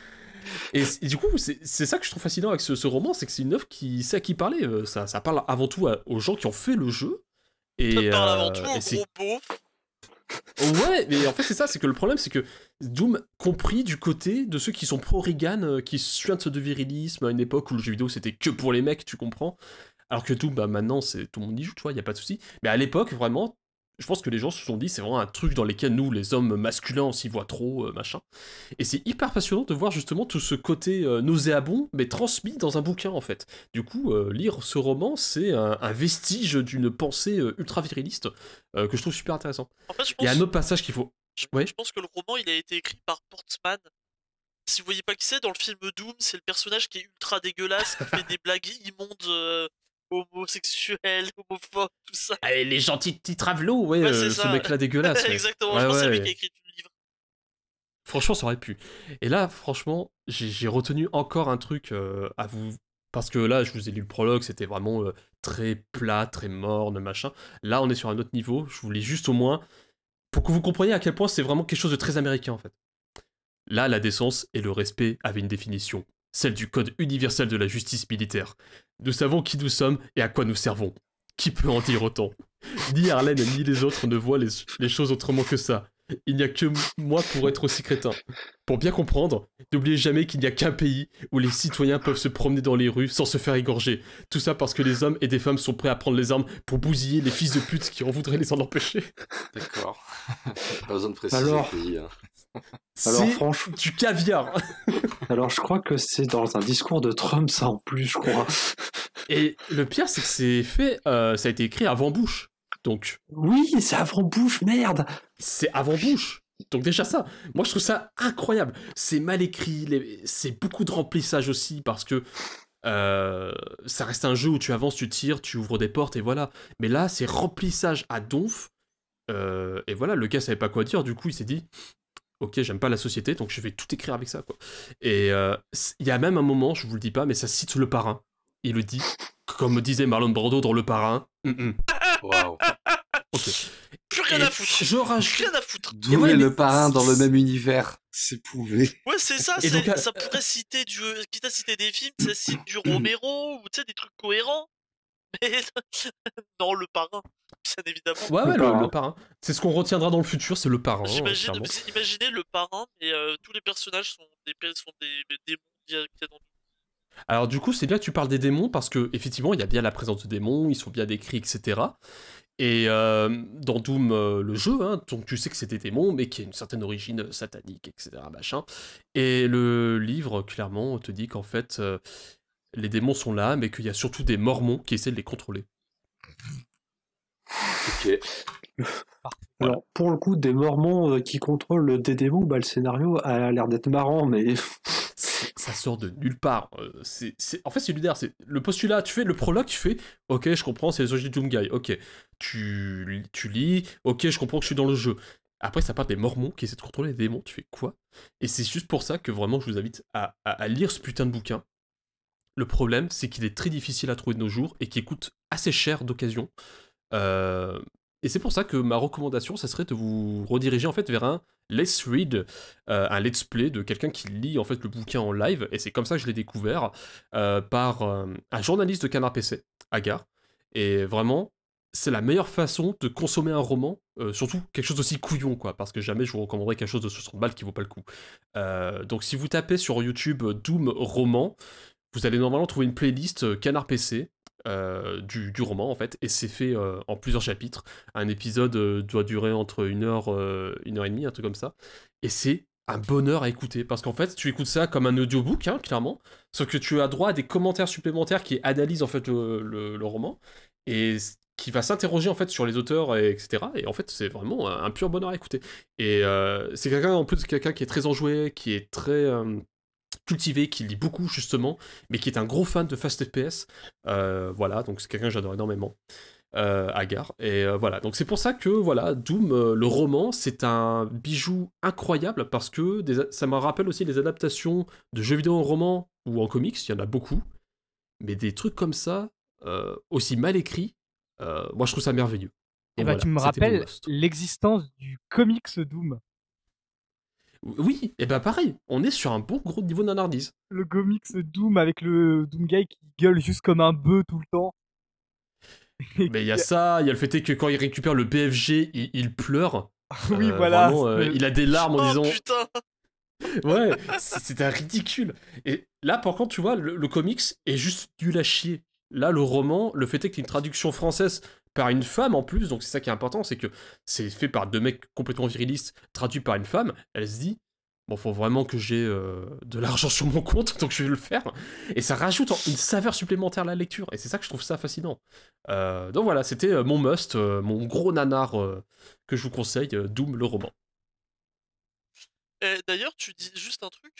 Et du coup, c'est ça que je trouve fascinant avec ce roman, c'est que c'est une œuvre qui sait à qui parler. Ça parle avant tout aux gens qui ont fait le jeu. Ça parle avant tout aux gros beaufs. Ouais, mais en fait c'est ça, c'est que le problème c'est que Doom compris du côté de ceux qui sont pro-Reagan, qui suintent de virilisme à une époque où le jeu vidéo c'était que pour les mecs, tu comprends. Alors que Doom, maintenant c'est tout le monde y joue, tu vois, y a pas de souci. Mais à l'époque, vraiment, je pense que les gens se sont dit c'est vraiment un truc dans lequel nous, les hommes masculins, on s'y voit trop, machin. Et c'est hyper passionnant de voir justement tout ce côté nauséabond, mais transmis dans un bouquin en fait. Du coup, lire ce roman, c'est un vestige d'une pensée ultra viriliste que je trouve super intéressant. En fait, il y a un autre passage qu'il faut... Je pense que le roman, il a été écrit par Portsman. Si vous voyez pas qui c'est, dans le film Doom, c'est le personnage qui est ultra dégueulasse, qui fait des blagues immondes... homosexuel, homophobe, tout ça. Ah, les gentils petits travelots, ouais, ce mec-là dégueulasse. Ouais. Exactement, je pense que c'est lui qui a écrit tout le livre. Franchement, ça aurait pu. Et là, franchement, j'ai retenu encore un truc à vous... Parce que là, je vous ai lu le prologue, c'était vraiment très plat, très morne, machin. Là, on est sur un autre niveau, je vous lis juste au moins, pour que vous compreniez à quel point c'est vraiment quelque chose de très américain, en fait. Là, la décence et le respect avaient une définition. Celle du code universel de la justice militaire. Nous savons qui nous sommes et à quoi nous servons. Qui peut en dire autant? Ni Harlenne ni les autres ne voient les choses autrement que ça. Il n'y a que moi pour être aussi crétin. Pour bien comprendre, n'oubliez jamais qu'il n'y a qu'un pays où les citoyens peuvent se promener dans les rues sans se faire égorger. Tout ça parce que les hommes et des femmes sont prêts à prendre les armes pour bousiller les fils de pute qui en voudraient les en empêcher. D'accord. Pas besoin de préciser Alors... le pays. Hein. Alors, franchement, du caviar. Alors, je crois que c'est dans un discours de Trump, ça en plus, je crois. Et le pire, c'est que c'est fait, ça a été écrit avant Bush. Donc. Oui, c'est avant Bush, merde. C'est avant Bush. Donc déjà ça, moi je trouve ça incroyable. C'est mal écrit, c'est beaucoup de remplissage aussi parce que ça reste un jeu où tu avances, tu tires, tu ouvres des portes et voilà. Mais là, c'est remplissage à donf. Et voilà, le gars savait pas quoi dire, du coup il s'est dit. Ok, j'aime pas la société, donc je vais tout écrire avec ça, quoi. Et il y a même un moment, je vous le dis pas, mais ça cite Le Parrain. Il le dit, comme disait Marlon Brando dans Le Parrain. Waouh. Ok. Plus rien à foutre. Rien à foutre. Doom et Le Parrain dans le même univers, c'est prouvé. Ouais, c'est ça. Et donc, ça pourrait citer quitte à citer des films, ça cite du Romero ou tu sais des trucs cohérents. Mais non, Le Parrain, bien évidemment. Ouais, le Parrain. C'est ce qu'on retiendra dans le futur, c'est Le Parrain. Imaginez Le Parrain, et tous les personnages sont des démons qu'il y a dans Alors du coup, c'est bien que tu parles des démons parce que effectivement, il y a bien la présence de démons, ils sont bien décrits, etc. Et dans Doom, le jeu, hein, donc tu sais que c'est des démons, mais qui a une certaine origine satanique, etc. Machin. Et le livre, clairement, te dit qu'en fait, les démons sont là, mais qu'il y a surtout des mormons qui essaient de les contrôler. Ok. Alors, pour le coup, des mormons qui contrôlent des démons, bah, le scénario a l'air d'être marrant, mais Ça sort de nulle part. En fait, c'est lunaire. C'est le postulat, tu fais le prologue, tu fais ok, je comprends, c'est les origines de Doomguy. Ok, tu lis, ok, je comprends que je suis dans le jeu. Après, ça part des mormons qui essaient de contrôler les démons. Tu fais quoi? Et c'est juste pour ça que vraiment, je vous invite à lire ce putain de bouquin. Le problème, c'est qu'il est très difficile à trouver de nos jours et qu'il coûte assez cher d'occasion. Et c'est pour ça que ma recommandation, ça serait de vous rediriger en fait vers un let's read, un let's play de quelqu'un qui lit en fait le bouquin en live. Et c'est comme ça que je l'ai découvert par un journaliste de Canard PC, Agar. Et vraiment, c'est la meilleure façon de consommer un roman, surtout quelque chose d'aussi couillon, quoi, parce que jamais je vous recommanderais quelque chose de 60 balles qui vaut pas le coup. Donc si vous tapez sur YouTube Doom roman, vous allez normalement trouver une playlist Canard PC du roman en fait, et c'est fait en plusieurs chapitres. Un épisode doit durer entre 1 heure, 1 heure et demie, un truc comme ça. Et c'est un bonheur à écouter, parce qu'en fait, tu écoutes ça comme un audiobook, hein, clairement, sauf que tu as droit à des commentaires supplémentaires qui analysent en fait le roman, et qui va s'interroger en fait sur les auteurs, etc. Et en fait, c'est vraiment un pur bonheur à écouter. Et c'est quelqu'un, en plus, quelqu'un qui est très enjoué, qui est très cultivé, qui lit beaucoup justement, mais qui est un gros fan de Fast FPS. Voilà, donc c'est quelqu'un que j'adore énormément, Agar. Et voilà, donc c'est pour ça que voilà, Doom, le roman, c'est un bijou incroyable parce que ça me rappelle aussi les adaptations de jeux vidéo en roman ou en comics, il y en a beaucoup, mais des trucs comme ça, aussi mal écrits, moi je trouve ça merveilleux. Et Donc bah, voilà, tu me c'était mon rappelles must. l'existence du comics Doom. Oui, et bah pareil, on est sur un bon gros niveau de nanardise. Le comics Doom avec le Doomguy qui gueule juste comme un bœuf tout le temps. Mais il y a ça, il y a le fait que quand il récupère le BFG, il pleure. Oui, voilà. Vraiment, il a des larmes en Oh disant. putain! Ouais, c'était ridicule. Et là, par contre, tu vois, le comics est juste nul à chier. Là, le roman, le fait est qu'il y ait une traduction française par une femme en plus, donc c'est ça qui est important, c'est que c'est fait par deux mecs complètement virilistes, traduit par une femme. Elle se dit, bon, faut vraiment que j'ai de l'argent sur mon compte, donc je vais le faire. Et ça rajoute une saveur supplémentaire à la lecture, et c'est ça que je trouve ça fascinant. Donc voilà, c'était mon must, mon gros nanar que je vous conseille, Doom le roman. Et d'ailleurs, tu dis juste un truc,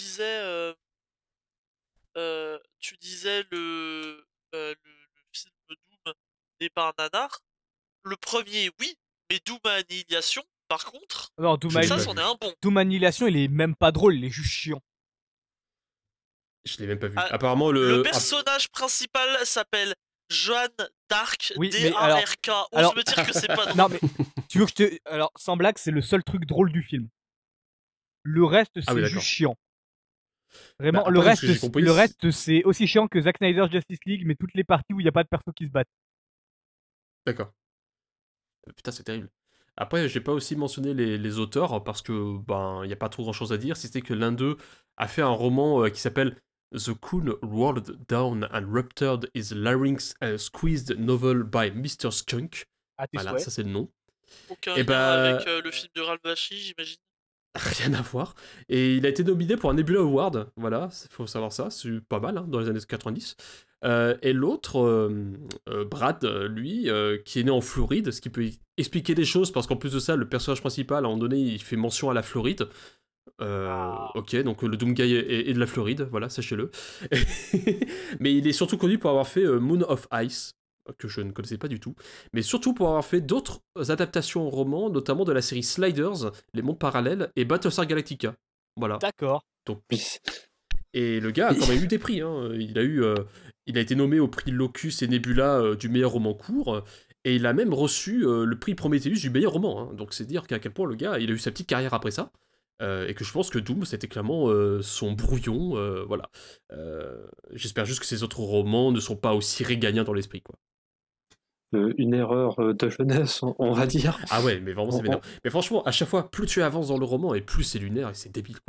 tu disais le film Doom n'est pas un nanar. Le premier, oui, mais Doom Annihilation, par contre, Non, Doom, Je l'ai ça, pas c'en vu. est un bon. Doom Annihilation, il est même pas drôle, il est juste chiant. Je l'ai même pas vu. Ah, Apparemment, Le personnage principal s'appelle Joan d'Arc, Oui, mais alors- D-A-R-K. Ose alors- me dire que c'est pas drôle. Non, mais tu veux que je te. Alors, sans blague, c'est le seul truc drôle du film. Le reste, c'est Ah oui, juste d'accord. chiant. Vraiment, Bah, le après, ce que j'ai reste, compris, le reste, c'est aussi chiant que Zack Snyder Justice League, mais toutes les parties où il n'y a pas de perso qui se battent. D'accord. Putain, c'est terrible. Après, j'ai pas aussi mentionné les auteurs parce que ben y a pas trop grand chose à dire, si c'était que l'un d'eux a fait un roman qui s'appelle The Coon Rolled Down and Ruptured His Larynx and Squeezed Novel by Mr. Skunk. À tes Voilà, souhaits. ça c'est le nom. Aucun Eh lien bah- avec le film de Ralph Bakshi, j'imagine. Rien à voir. Et il a été nominé pour un Nebula Award, voilà, faut savoir ça, c'est pas mal, hein, dans les années 90. Et l'autre, Brad, lui, qui est né en Floride, ce qui peut expliquer des choses, parce qu'en plus de ça, le personnage principal, à un moment donné, il fait mention à la Floride. Ok, donc le Doomguy est de la Floride, voilà, sachez-le. Mais il est surtout connu pour avoir fait Moon of Ice, que je ne connaissais pas du tout, mais surtout pour avoir fait d'autres adaptations en roman, notamment de la série Sliders, Les Mondes Parallèles, et Battlestar Galactica. Voilà. D'accord. Donc, et le gars a quand même eu des prix. Hein. Il a été nommé au prix Locus et Nebula du meilleur roman court, et il a même reçu le prix Prometheus du meilleur roman. Hein. Donc c'est dire qu'à quel point le gars, il a eu sa petite carrière après ça. Et que je pense que Doom, c'était clairement son brouillon. Voilà. J'espère juste que ses autres romans ne sont pas aussi réganiens dans l'esprit, quoi. Une erreur de jeunesse, on va dire. Ah ouais, mais vraiment, c'est vénère. Mais franchement, à chaque fois, plus tu avances dans le roman, et plus c'est lunaire, et c'est débile, quoi.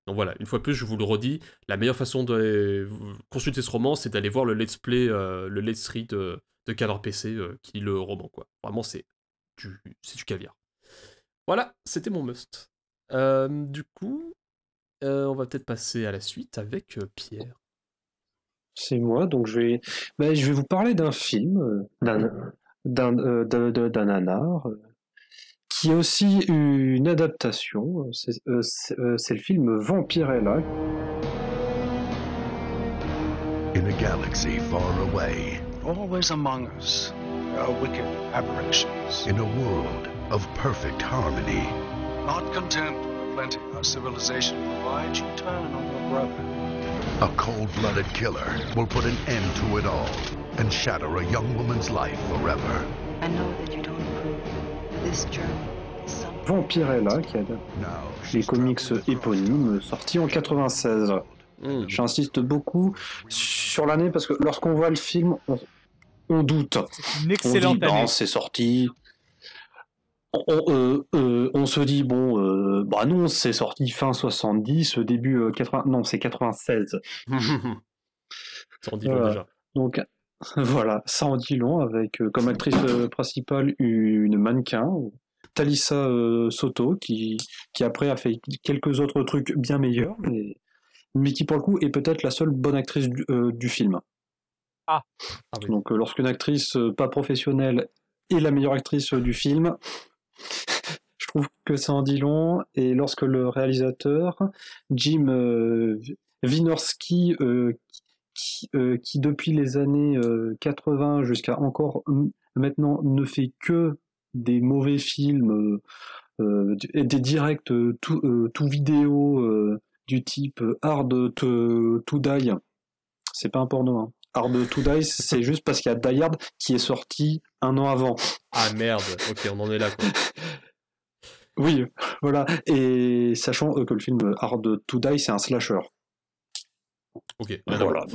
Donc voilà, une fois de plus, je vous le redis, la meilleure façon de consulter ce roman, c'est d'aller voir le let's play, le let's read de Cadre PC, qui lit le roman, quoi. Vraiment, c'est du caviar. Voilà, c'était mon must. Du coup, on va peut-être passer à la suite avec Pierre. C'est moi, donc je vais vous parler d'un film, d'un nanar, qui est aussi une adaptation. C'est le film Vampirella. In a galaxy far away, always among us, are wicked aberrations. in a world of perfect harmony, Not content with the plenty our civilization provides, you turn on your brother. a cold-blooded killer will put an end to it all and shatter a young woman's life forever. I know that you don't approve. This journey is something. Vampirella, qui adapte les comics éponymes, sortis en 96. J'insiste beaucoup sur l'année parce que lorsqu'on voit le film, on doute. Une excellente on dit, année. non, c'est sorti. On se dit, bon, bah non, c'est sorti fin 70, début 80... Non, c'est 96. Ça en dit long déjà. Donc, voilà, ça en dit long, avec comme actrice principale une mannequin, Thalissa Soto, qui après a fait quelques autres trucs bien meilleurs, mais qui pour le coup est peut-être la seule bonne actrice du film. Ah oui. Donc lorsqu'une actrice pas professionnelle est la meilleure actrice du film, je trouve que ça en dit long. Et lorsque le réalisateur, Jim Wynorski, qui depuis les années 80 jusqu'à encore maintenant ne fait que des mauvais films, des directs tout vidéo du type Hard to Die. C'est pas un porno, hein. Hard to Die, c'est juste parce qu'il y a Die Hard qui est sorti un an avant. Ah merde, ok, on en est là, quoi. Oui, voilà. Et sachant que le film Hard to Die, c'est un slasher. Ok. Voilà,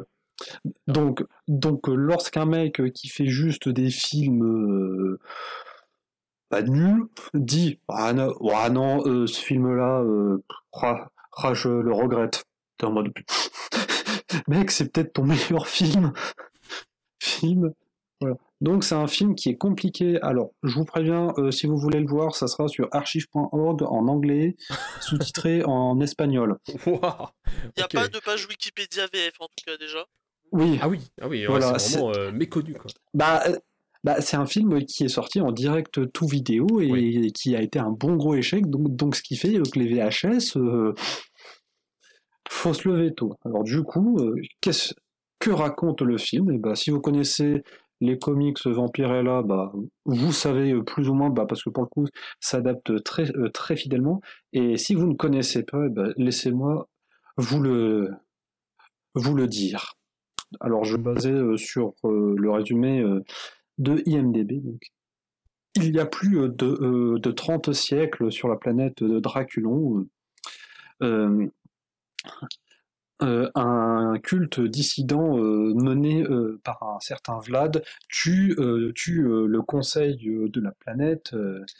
donc lorsqu'un mec qui fait juste des films pas nuls dit ah non, ce film-là, je le regrette. T'es en mode mec, c'est peut-être ton meilleur film. Voilà. Donc c'est un film qui est compliqué. Alors, je vous préviens, si vous voulez le voir, ça sera sur archive.org en anglais, sous-titré en espagnol. Wow. Il n'y a pas de page Wikipédia VF en tout cas déjà. Oui. Ah oui, ouais, Voilà, c'est vraiment méconnu, quoi. Bah, c'est un film qui est sorti en direct tout vidéo et qui a été un bon gros échec. Donc ce qui fait que les VHS, faut se lever tôt. Alors du coup, que raconte le film? Et bah, si vous connaissez les comics Vampirella, bah, vous savez plus ou moins, bah, parce que pour le coup, ça adapte très fidèlement. Et si vous ne connaissez pas, bah, laissez-moi vous le dire. Alors je me basais sur le résumé de IMDb. Donc. Il y a plus de 30 siècles sur la planète de Draculon, un culte dissident mené par un certain Vlad tue le conseil de la planète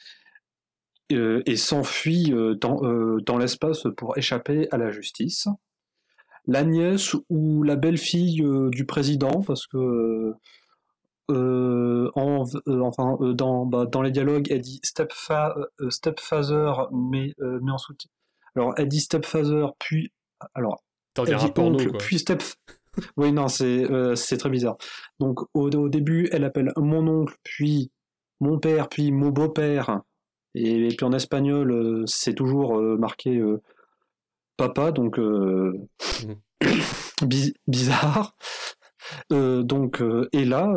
et s'enfuit dans l'espace pour échapper à la justice. La nièce ou la belle-fille du président, parce que dans les dialogues, elle dit stepfather, mais en soutien. Alors, elle dit stepfather, puis alors elle dit porno, oncle, quoi. puis oui, non, c'est très bizarre. Donc, au début, elle appelle mon oncle, puis mon père, puis mon beau-père, et puis en espagnol, c'est toujours marqué papa, donc bizarre. Et là,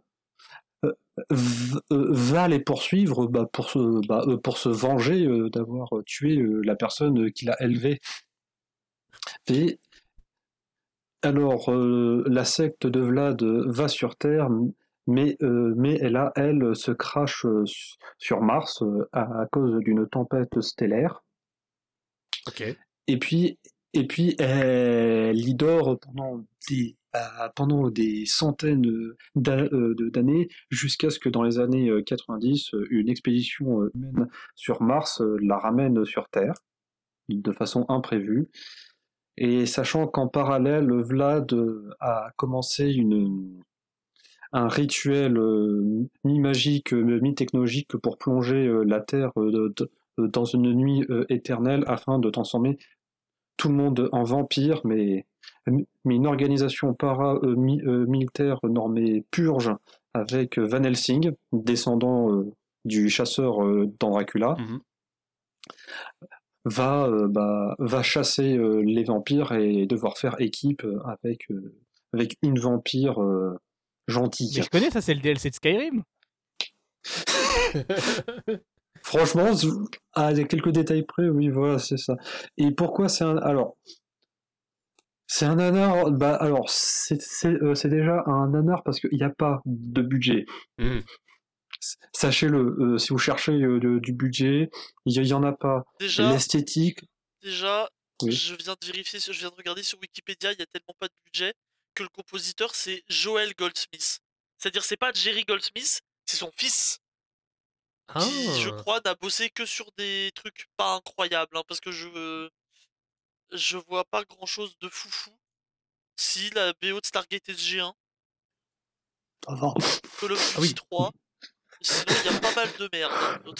va les poursuivre pour se venger d'avoir tué la personne qui l'a élevé. Et alors, la secte de Vlad va sur Terre, mais elle se crache sur Mars à cause d'une tempête stellaire. Ok. Et puis elle y dort pendant des centaines d'années, jusqu'à ce que dans les années 90, une expédition humaine sur Mars la ramène sur Terre. de façon imprévue. Et sachant qu'en parallèle, Vlad a commencé un rituel mi-magique, mi-technologique pour plonger la Terre dans une nuit éternelle afin de transformer tout le monde en vampire, mais une organisation militaire nommée Purge avec Van Helsing, descendant du chasseur dans Dracula, va chasser les vampires et devoir faire équipe avec une vampire gentille. Mais je connais, ça c'est le DLC de Skyrim. Franchement, à quelques détails près, oui, voilà, c'est ça. Et pourquoi c'est un... Alors, c'est un nanar... Bah, alors, c'est déjà un nanar parce qu'il n'y a pas de budget. Sachez-le, si vous cherchez du budget, il n'y en a pas. Déjà, l'esthétique... Oui. Je viens de vérifier, je viens de regarder sur Wikipédia, il n'y a tellement pas de budget que le compositeur c'est Joel Goldsmith. C'est-à-dire c'est pas Jerry Goldsmith, c'est son fils. Qui, je crois, n'a bossé que sur des trucs pas incroyables, hein, parce que je vois pas grand-chose de foufou. Si, la BO de Stargate SG1. Call of Duty 3. Sinon, il y a pas mal de merde.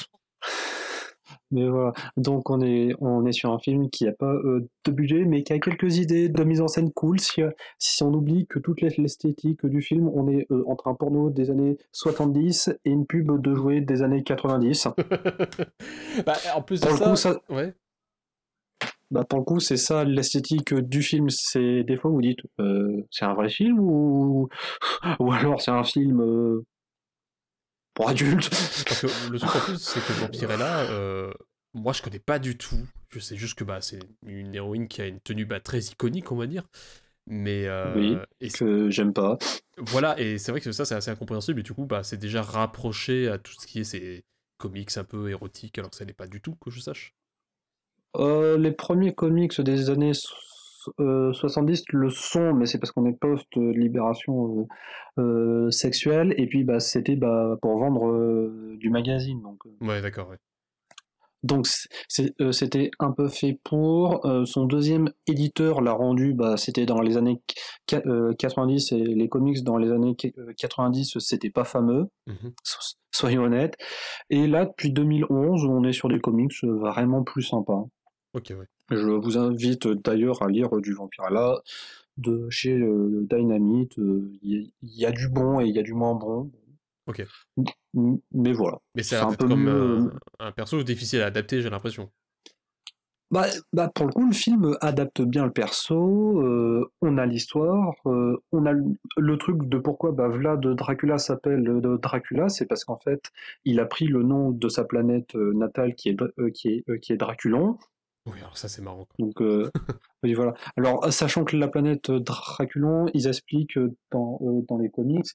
Mais voilà, donc on est sur un film qui n'a pas de budget, mais qui a quelques idées de mise en scène cool. Si on oublie que toute l'esthétique du film, on est entre un porno des années 70 et une pub de jouets des années 90. Bah, en plus de ça... Ouais. Bah, pour le coup, c'est ça l'esthétique du film. C'est des fois vous dites, c'est un vrai film ou alors c'est un film pour adultes. Parce que le truc en plus, c'est que Vampirella, moi je connais pas du tout. Je sais juste que c'est une héroïne qui a une tenue très iconique, on va dire. Mais oui, que j'aime pas. Voilà, et c'est vrai que ça c'est assez incompréhensible. Et du coup, c'est déjà rapproché à tout ce qui est ces comics un peu érotiques, alors que ça n'est pas du tout, que je sache. Les premiers comics des années 70 le sont, mais c'est parce qu'on est post-libération sexuelle, et puis c'était pour vendre du magazine. Donc, ouais, d'accord, ouais. Donc c'était un peu fait pour. Son deuxième éditeur l'a rendu, c'était dans les années 90, et les comics dans les années 90, c'était pas fameux, soyons honnêtes. Et là, depuis 2011, on est sur des comics vraiment plus sympas. Ok, ouais. Je vous invite d'ailleurs à lire du Vampirella de chez Dynamite. Il y a du bon et il y a du moins bon. Ok. Mais voilà. Mais c'est un peu comme un perso difficile à adapter, j'ai l'impression. Pour le coup, le film adapte bien le perso. On a l'histoire. On a le truc de pourquoi Vlad Dracula s'appelle Dracula, c'est parce qu'en fait, il a pris le nom de sa planète natale qui est Draculon. Oui, alors ça c'est marrant. Donc, oui, voilà. Alors, sachant que la planète Draculon, ils expliquent dans les comics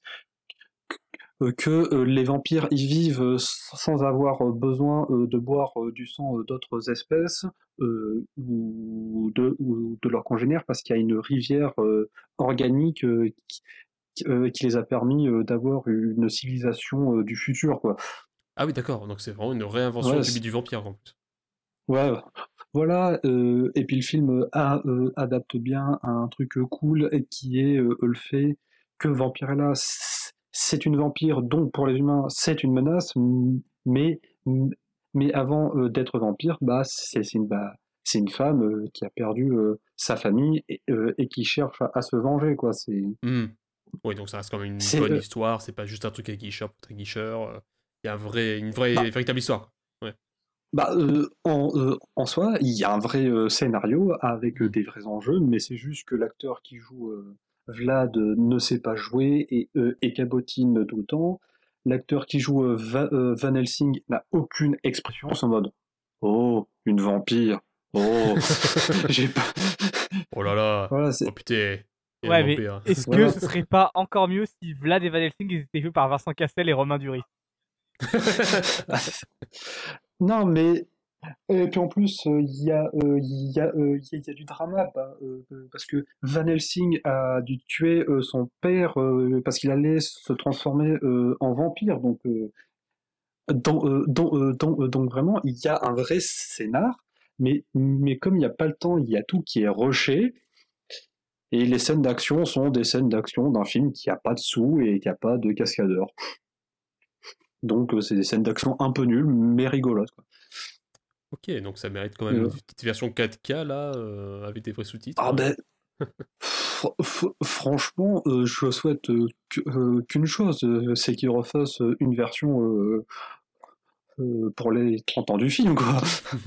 que les vampires y vivent sans avoir besoin de boire du sang d'autres espèces ou de leurs congénères, parce qu'il y a une rivière organique qui les a permis d'avoir une civilisation du futur, quoi. Ah oui, d'accord. Donc c'est vraiment une réinvention du vampire en plus. Ouais, voilà, et puis le film adapte bien à un truc cool qui est le fait que Vampirella, c'est une vampire, donc pour les humains, c'est une menace, mais avant d'être vampire, c'est une femme qui a perdu sa famille et qui cherche à se venger, quoi. Oui, donc ça reste quand même une bonne histoire, c'est pas juste un truc aguicheur pour aguicheur, il y a une véritable histoire. Ouais. En soi, il y a un vrai scénario avec des vrais enjeux, mais c'est juste que l'acteur qui joue Vlad ne sait pas jouer et cabotine tout le temps. L'acteur qui joue Van Helsing n'a aucune expression, c'est en mode « Oh, une vampire. Oh, j'ai pas... » Oh là là, voilà, oh putain. Ouais, mais est-ce que ce serait pas encore mieux si Vlad et Van Helsing ils étaient joués par Vincent Cassel et Romain Duris? Non, mais et puis en plus il y a du drama parce que Van Helsing a dû tuer son père parce qu'il allait se transformer en vampire, donc vraiment il y a un vrai scénar, mais comme il n'y a pas le temps, il y a tout qui est rushé, et les scènes d'action sont des scènes d'action d'un film qui a pas de sous et qui a pas de cascadeur. Donc c'est des scènes d'action un peu nulles, mais rigolotes, quoi. Ok, donc ça mérite quand même une petite version 4K là, avec des vrais sous-titres. Ah ben, franchement, je souhaite qu'une chose, c'est qu'ils refassent une version pour les 30 ans du film, quoi.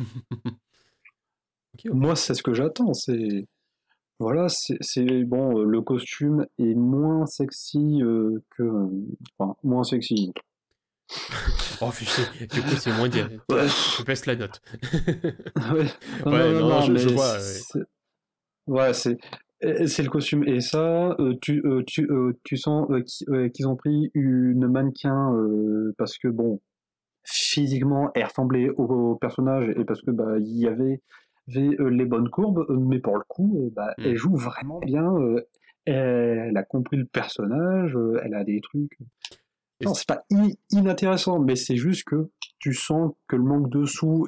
Ok. Moi, c'est ce que j'attends. Voilà, c'est bon, le costume est moins sexy enfin, moins sexy. Oh, fichier, du coup, c'est moins dire. Ouais. Je baisse la note. Ouais. Non, je mais vois. ouais, c'est le costume. Et ça, tu sens qu'ils ont pris une mannequin parce que, bon, physiquement, elle ressemblait au personnage et parce que bah il y avait les bonnes courbes, mais pour le coup, elle joue vraiment bien. Elle a compris le personnage, elle a des trucs. Non, c'est pas inintéressant, mais c'est juste que tu sens que le manque de sous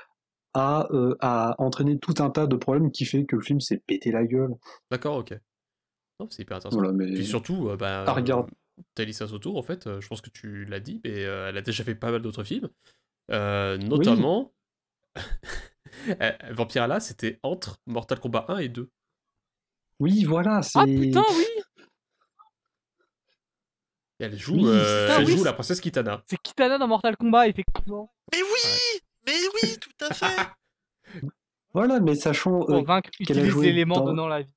a entraîné tout un tas de problèmes qui fait que le film s'est pété la gueule. D'accord, ok. Non, c'est hyper intéressant. Voilà, mais... Puis surtout, regarde. Talisa Soto, en fait, je pense que tu l'as dit, mais elle a déjà fait pas mal d'autres films. Notamment, Vampirella, c'était entre Mortal Kombat 1 et 2. Oui, voilà, c'est... Ah putain, oui. Et elle joue, elle joue la princesse Kitana. C'est Kitana dans Mortal Kombat, effectivement. Mais oui, tout à fait. Voilà, mais sachant Pour vaincre, qu'elle a utilise joué l'élément dans... donnant la vie.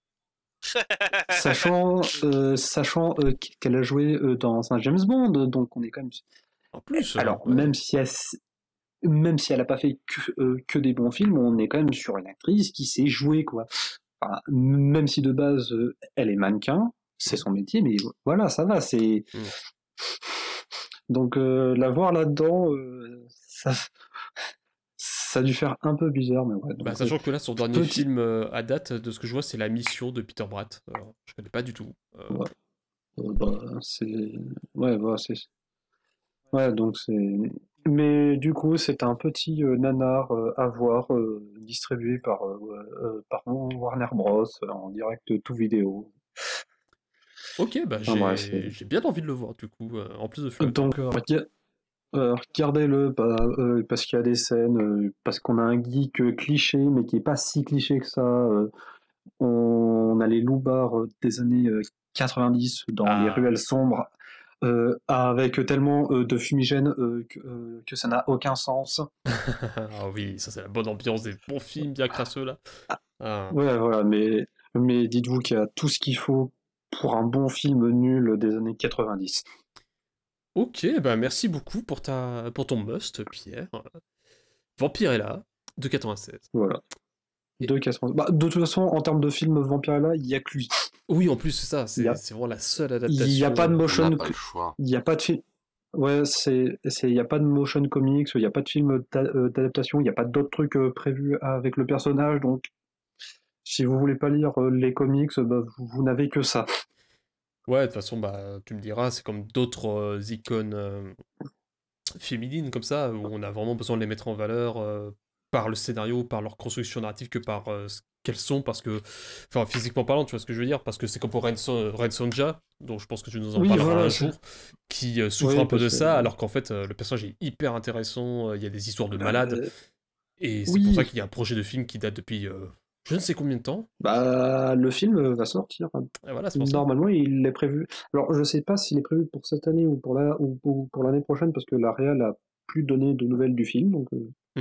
Sachant qu'elle a joué dans un James Bond, donc on est quand même... En plus, alors, ouais. même si elle a pas fait que des bons films, on est quand même sur une actrice qui sait jouer, quoi. Enfin, même si de base, elle est mannequin, c'est son métier, mais voilà, ça va, c'est... Donc, la voir là-dedans, ça a dû faire un peu bizarre, mais ouais. Donc, sachant que là, son dernier film à date, de ce que je vois, c'est La Mission de Peter Bratt. Alors, je connais pas du tout. c'est... Ouais, voilà, c'est... Ouais, donc c'est... Mais du coup, c'est un petit nanar à voir, distribué par Warner Bros. En direct tout vidéo. Ok, j'ai bien envie de le voir, du coup, en plus de Flug. Donc, regardez-le, parce qu'il y a des scènes, parce qu'on a un geek cliché, mais qui est pas si cliché que ça. On a les loupards des années 90 dans les ruelles sombres, avec tellement de fumigène que ça n'a aucun sens. Ah oui, ça c'est la bonne ambiance des bons films bien crasseux là. Ouais, voilà, mais dites-vous qu'il y a tout ce qu'il faut pour un bon film nul des années 90. Ok, merci beaucoup pour ton must, Pierre. Vampirella, de 96. Voilà. De 96. De toute façon, en termes de film Vampirella, il n'y a que lui. Oui, en plus, c'est ça, c'est vraiment la seule adaptation. Il n'y a pas de motion... On n'a pas le choix. Il n'y a pas de film... Ouais, il n'y a pas de motion comics, il n'y a pas de film d'adaptation, il n'y a pas d'autres trucs prévus avec le personnage, donc si vous voulez pas lire les comics, vous n'avez que ça. Ouais, de toute façon, tu me diras, c'est comme d'autres icônes féminines comme ça, où on a vraiment besoin de les mettre en valeur par le scénario, par leur construction narrative, que par ce qu'elles sont, parce que, enfin, physiquement parlant, tu vois ce que je veux dire, parce que c'est comme pour Ren Sonja, dont je pense que tu nous en parleras un jour, qui souffre un peu de ça, alors qu'en fait, le personnage est hyper intéressant, il y a des histoires de malades, et c'est pour ça qu'il y a un projet de film qui date depuis... je ne sais combien de temps. Le film va sortir. Voilà, c'est pour ça. Normalement, il est prévu. Alors, je sais pas s'il est prévu pour cette année ou pour l'année prochaine, parce que la réal a plus donné de nouvelles du film. Donc,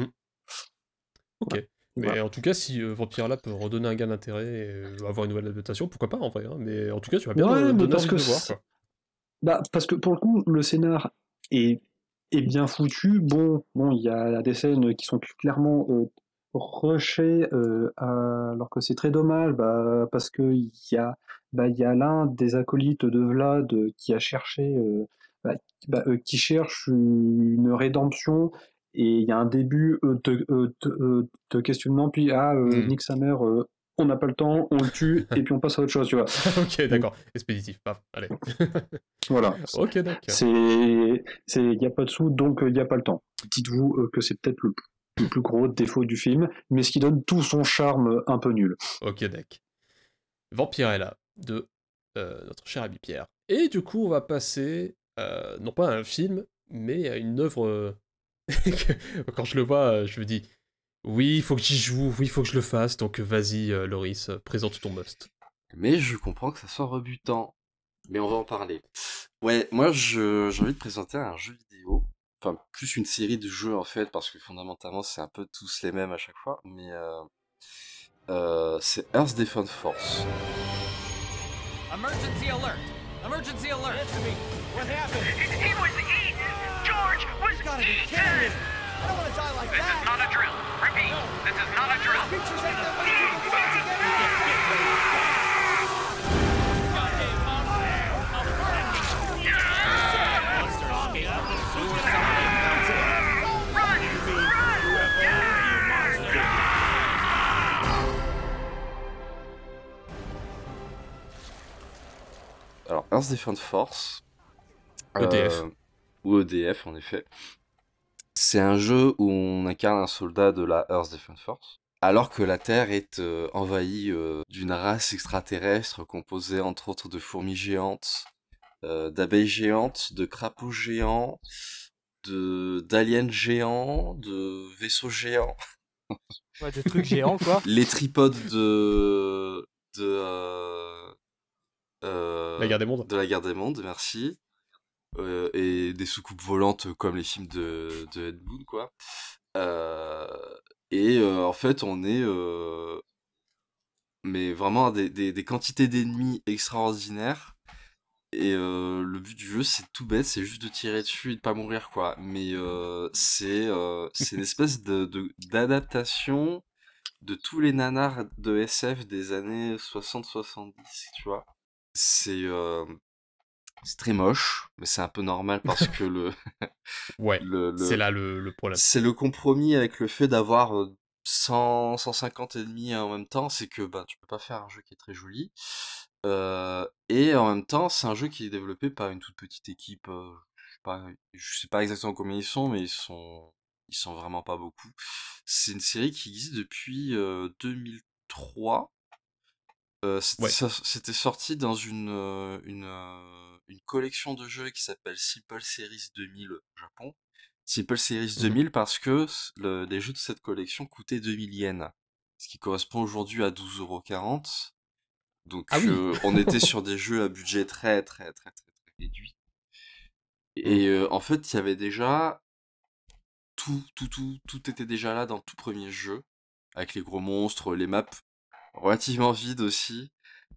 ok. Ouais. Mais en tout cas, si Vampirella peut redonner un gain d'intérêt et avoir une nouvelle adaptation, pourquoi pas en vrai. Hein. Mais en tout cas, tu vas bien donner envie de le voir. Quoi. Parce que pour le coup, le scénar est bien foutu. Bon, il y a des scènes qui sont clairement rushées, alors que c'est très dommage, parce que il y a l'un des acolytes de Vlad qui a cherché, qui cherche une rédemption, et il y a un début de questionnement, puis nique sa mère, on n'a pas le temps, on le tue, et puis on passe à autre chose, tu vois. Ok, d'accord, expéditif, paf, allez. Voilà. Ok, d'accord. Il n'y a pas de sous, donc il n'y a pas le temps. Dites-vous que c'est peut-être le les plus gros défauts du film, mais ce qui donne tout son charme un peu nul. Ok, d'accord. Vampirella de notre cher ami Pierre. Et du coup, on va passer, non pas à un film, mais à une œuvre. Quand je le vois, je me dis, oui, il faut que j'y joue, oui, il faut que je le fasse. Donc vas-y, Loris, présente ton must. Mais je comprends que ça soit rebutant. Mais on va en parler. Ouais, moi j'ai envie de présenter un jeu vidéo. Enfin, plus une série de jeux en fait, parce que fondamentalement c'est un peu tous les mêmes à chaque fois. Mais c'est Earth Defense Force. Emergency alert! Emergency alert! Answer me. What happened? He was eaten! George was Gotta be eaten! kidding me! I don't want to die like This that! is not a drill. Repeat, this is not a drill. Creatures ain't that way to the world to get out! Alors, Earth Defense Force. EDF. Ou EDF, en effet. C'est un jeu où on incarne un soldat de la Earth Defense Force. Alors que la Terre est envahie d'une race extraterrestre composée entre autres de fourmis géantes, d'abeilles géantes, de crapauds géants, d'aliens géants, de vaisseaux géants. Ouais, de trucs géants, quoi. Les tripodes La guerre des mondes. De la guerre des mondes, merci. Et des soucoupes volantes comme les films de Ed Boon, quoi. En fait, on est mais vraiment des quantités d'ennemis extraordinaires. Et le but du jeu, c'est tout bête, c'est juste de tirer dessus et de pas mourir, quoi. Mais c'est une espèce d'adaptation de tous les nanars de SF des années 60-70, tu vois. C'est très moche, mais c'est un peu normal parce que ouais, c'est là le problème. C'est le compromis avec le fait d'avoir 150 ennemis en même temps, c'est que tu peux pas faire un jeu qui est très joli. Et en même temps, c'est un jeu qui est développé par une toute petite équipe. Je sais pas exactement combien ils sont, mais ils sont vraiment pas beaucoup. C'est une série qui existe depuis 2003. C'était sorti dans une collection de jeux qui s'appelle Simple Series 2000 au Japon. Simple Series 2000 parce que les jeux de cette collection coûtaient 2000 yens, ce qui correspond aujourd'hui à 12,40 €. Donc on était sur des jeux à budget très très très très, très réduit. Et en fait, il y avait déjà tout était déjà là dans le tout premier jeu, avec les gros monstres, les maps relativement vides aussi.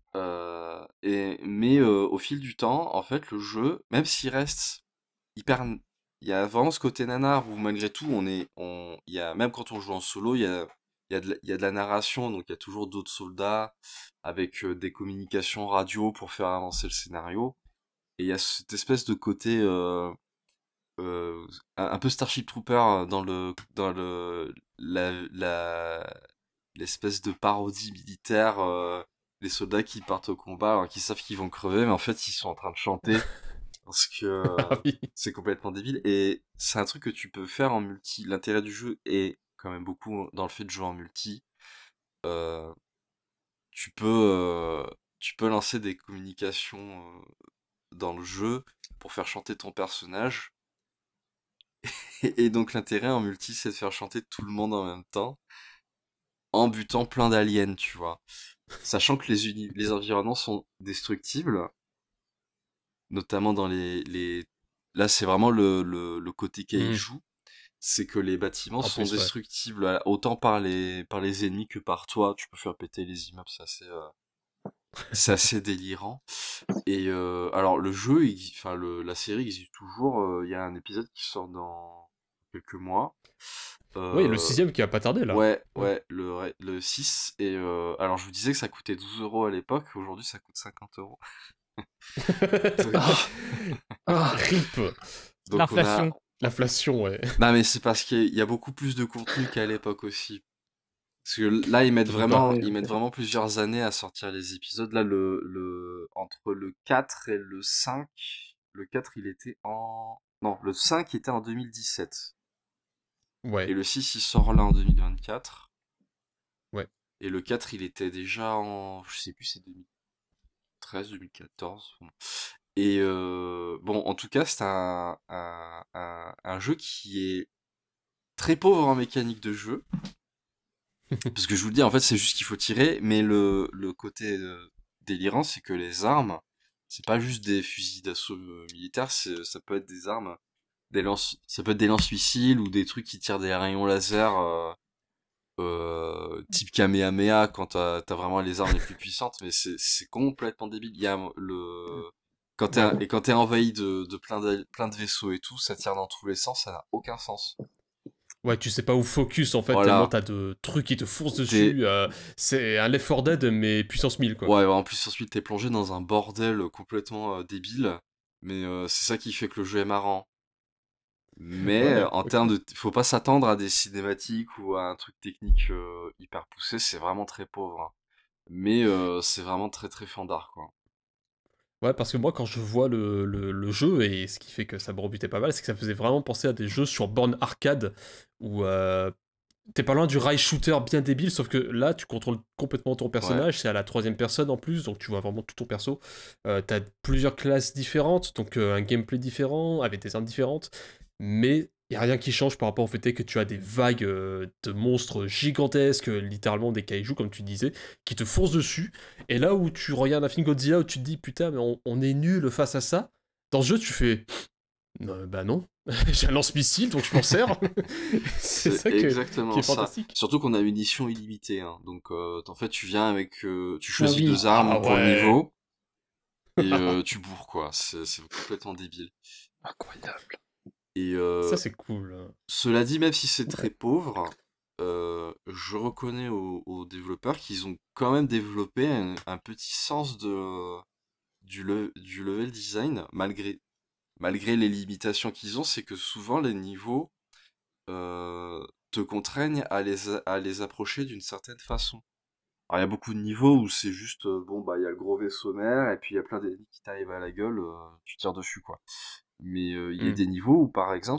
Mais au fil du temps, en fait, le jeu, même s'il reste hyper, il y a vraiment ce côté nanar où malgré tout, il y a, même quand on joue en solo, il y a de la narration, donc il y a toujours d'autres soldats avec des communications radio pour faire avancer le scénario. Et il y a cette espèce de côté un peu Starship Trooper dans l'espèce de parodie militaire, les soldats qui partent au combat alors qu'ils savent qu'ils vont crever, mais en fait ils sont en train de chanter parce que c'est complètement débile. Et c'est un truc que tu peux faire en multi. L'intérêt du jeu est quand même beaucoup dans le fait de jouer en multi. Tu peux lancer des communications dans le jeu pour faire chanter ton personnage. Et donc l'intérêt en multi, c'est de faire chanter tout le monde en même temps, en butant plein d'aliens, tu vois. Sachant que les environnements sont destructibles, notamment dans Là, c'est vraiment le côté kaiju, c'est que les bâtiments sont destructibles, autant par les ennemis que par toi. Tu peux faire péter les immeubles, c'est assez délirant. Et alors le jeu, la série existe toujours. Il y a un épisode qui sort dans quelques mois. Oui, le 6ème qui a pas tardé là. Ouais, le 6. Et alors je vous disais que ça coûtait 12 € à l'époque. Aujourd'hui, ça coûte 50 €. RIP. L'inflation. L'inflation, ouais. Non, mais c'est parce qu'il y a beaucoup plus de contenu qu'à l'époque aussi. Parce que là, ils mettent vraiment plusieurs années à sortir les épisodes. Là, entre le 4 et le 5, le 4, il était en... Non, le 5 était en 2017. Ouais. Et le 6, il sort là en 2024. Ouais. Et le 4, il était déjà en... Je sais plus, c'est 2013, 2014. Bon. Et bon, en tout cas, c'est un jeu qui est très pauvre en mécanique de jeu. Parce que je vous le dis, en fait, c'est juste qu'il faut tirer. Mais le côté délirant, c'est que les armes, c'est pas juste des fusils d'assaut militaires, ça peut être des armes, ça peut être des lance-missiles ou des trucs qui tirent des rayons laser type Kamehameha quand t'as vraiment les armes les plus puissantes. Mais c'est complètement débile. Il y a quand t'es envahi de plein de vaisseaux et tout, ça tire dans tous les sens, ça n'a aucun sens. Ouais, tu sais pas où focus en fait, Voilà. tellement t'as de trucs qui te foncent dessus. C'est un Left 4 Dead mais puissance 1000 quoi. Ouais, en plus ensuite t'es plongé dans un bordel complètement débile, mais c'est ça qui fait que le jeu est marrant. Mais Ouais, en ok. termes de... Faut pas s'attendre à des cinématiques ou à un truc technique hyper poussé, c'est vraiment très pauvre, hein. Mais c'est vraiment très très fandard, quoi. Ouais, parce que moi, quand je vois le jeu, et ce qui fait que ça me rebutait pas mal, c'est que ça me faisait vraiment penser à des jeux sur borne arcade, où t'es pas loin du rail shooter bien débile, sauf que là, tu contrôles complètement ton personnage, c'est à la 3ème personne en plus, donc tu vois vraiment tout ton perso. T'as plusieurs classes différentes, donc un gameplay différent, avec des armes différentes, mais y a rien qui change par rapport au fait que tu as des vagues de monstres gigantesques, littéralement des kaijus, comme tu disais, qui te foncent dessus. Et là où tu regardes un film Godzilla où tu te dis putain, mais on est nul face à ça, dans ce jeu, tu fais bah non, j'ai un lance-missile donc je m'en sers. C'est ça exactement qui est ça. fantastique. Surtout qu'on a une édition illimitée, hein. Donc en fait tu viens avec... tu Ah choisis oui. 2 armes Ah pour le ouais. niveau, et tu bourres, quoi. C'est complètement débile. Incroyable. Et Ça c'est cool. cela dit, même si c'est très pauvre, je reconnais aux développeurs qu'ils ont quand même développé un petit sens du level design, malgré les limitations qu'ils ont. C'est que souvent les niveaux te contraignent à les approcher d'une certaine façon. Alors il y a beaucoup de niveaux où c'est juste, bon bah il y a le gros vaisseau mère, et puis il y a plein d'ennemis qui t'arrivent à la gueule, tu tires dessus, quoi. Mais il y a des niveaux où par exemple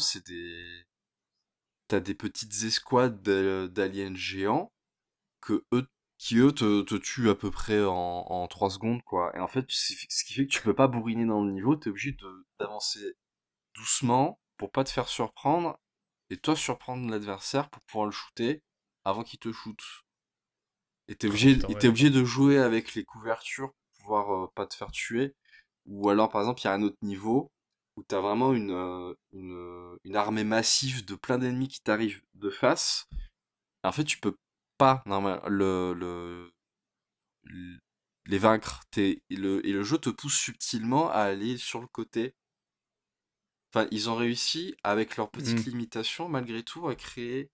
t'as des petites escouades d'aliens géants qui eux te tuent à peu près en 3 secondes, quoi. Et en fait, ce qui fait que tu peux pas bourriner dans le niveau, t'es obligé d'avancer doucement pour pas te faire surprendre, et toi surprendre l'adversaire pour pouvoir le shooter avant qu'il te shoot. Et t'es obligé de jouer avec les couvertures pour pouvoir pas te faire tuer. Ou alors, par exemple, il y a un autre niveau où t'as vraiment une armée massive de plein d'ennemis qui t'arrivent de face. Et en fait, tu peux pas les vaincre. Et le jeu te pousse subtilement à aller sur le côté. Enfin, ils ont réussi, avec leurs petites limitations, malgré tout, à créer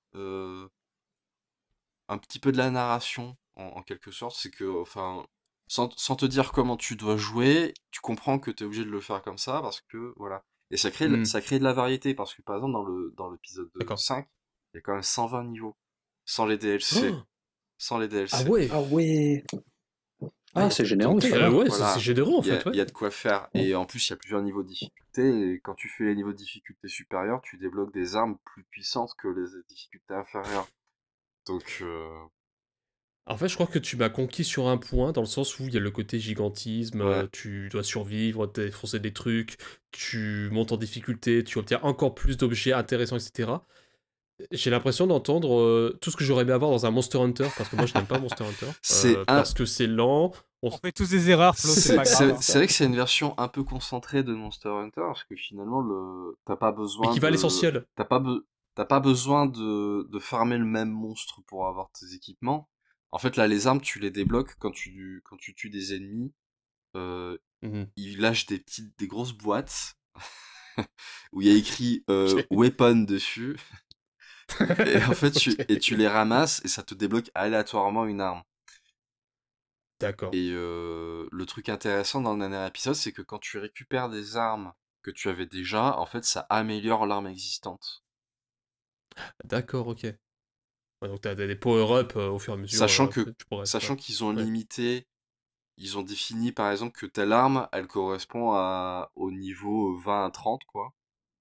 un petit peu de la narration, en quelque sorte. C'est que, enfin, sans te dire comment tu dois jouer, tu comprends que tu es obligé de le faire comme ça, parce que, voilà. Et ça crée de la variété, parce que, par exemple, dans l'épisode 5, il y a quand même 120 niveaux, sans les DLC. Sans les DLC. Ah ouais. Ah ouais. Ah, c'est généreux. Ouais, Voilà, c'est généreux en fait. il y a de quoi faire. Et en plus, il y a plusieurs niveaux de difficulté. Et quand tu fais les niveaux de difficulté supérieurs, tu débloques des armes plus puissantes que les difficultés inférieures. Donc, En fait, je crois que tu m'as conquis sur un point, dans le sens où il y a le côté gigantisme, ouais. tu dois survivre, défoncer des trucs, tu montes en difficulté, tu obtiens encore plus d'objets intéressants, etc. J'ai l'impression d'entendre tout ce que j'aurais aimé avoir dans un Monster Hunter, parce que moi je n'aime pas Monster Hunter, parce que c'est lent. On fait tous des erreurs, Flo, c'est pas grave. C'est vrai que c'est une version un peu concentrée de Monster Hunter, parce que finalement, t'as pas besoin Mais qui va à l'essentiel. T'as pas besoin de farmer le même monstre pour avoir tes équipements. En fait, là, les armes, tu les débloques quand tu tues des ennemis. Ils lâchent des grosses boîtes où il y a écrit Weapon dessus. Et en fait, tu les ramasses et ça te débloque aléatoirement une arme. D'accord. Et le truc intéressant dans le dernier épisode, c'est que quand tu récupères des armes que tu avais déjà, en fait, ça améliore l'arme existante. D'accord, ok. Ouais, donc t'as des power-up au fur et à mesure. Sachant qu'ils ont limité, ils ont défini par exemple que telle arme, elle correspond au niveau 20 à 30, quoi.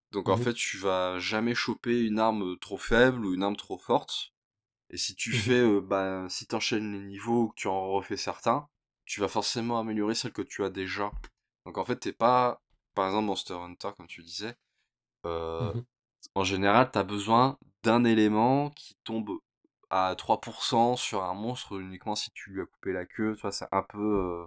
Donc en fait, tu vas jamais choper une arme trop faible ou une arme trop forte. Et si tu fais, si t'enchaînes les niveaux ou que tu en refais certains, tu vas forcément améliorer celle que tu as déjà. Donc en fait, t'es pas, par exemple Monster Hunter, comme tu disais, en général, t'as besoin d'un élément qui tombe à 3% sur un monstre uniquement si tu lui as coupé la queue. Tu vois, c'est un peu...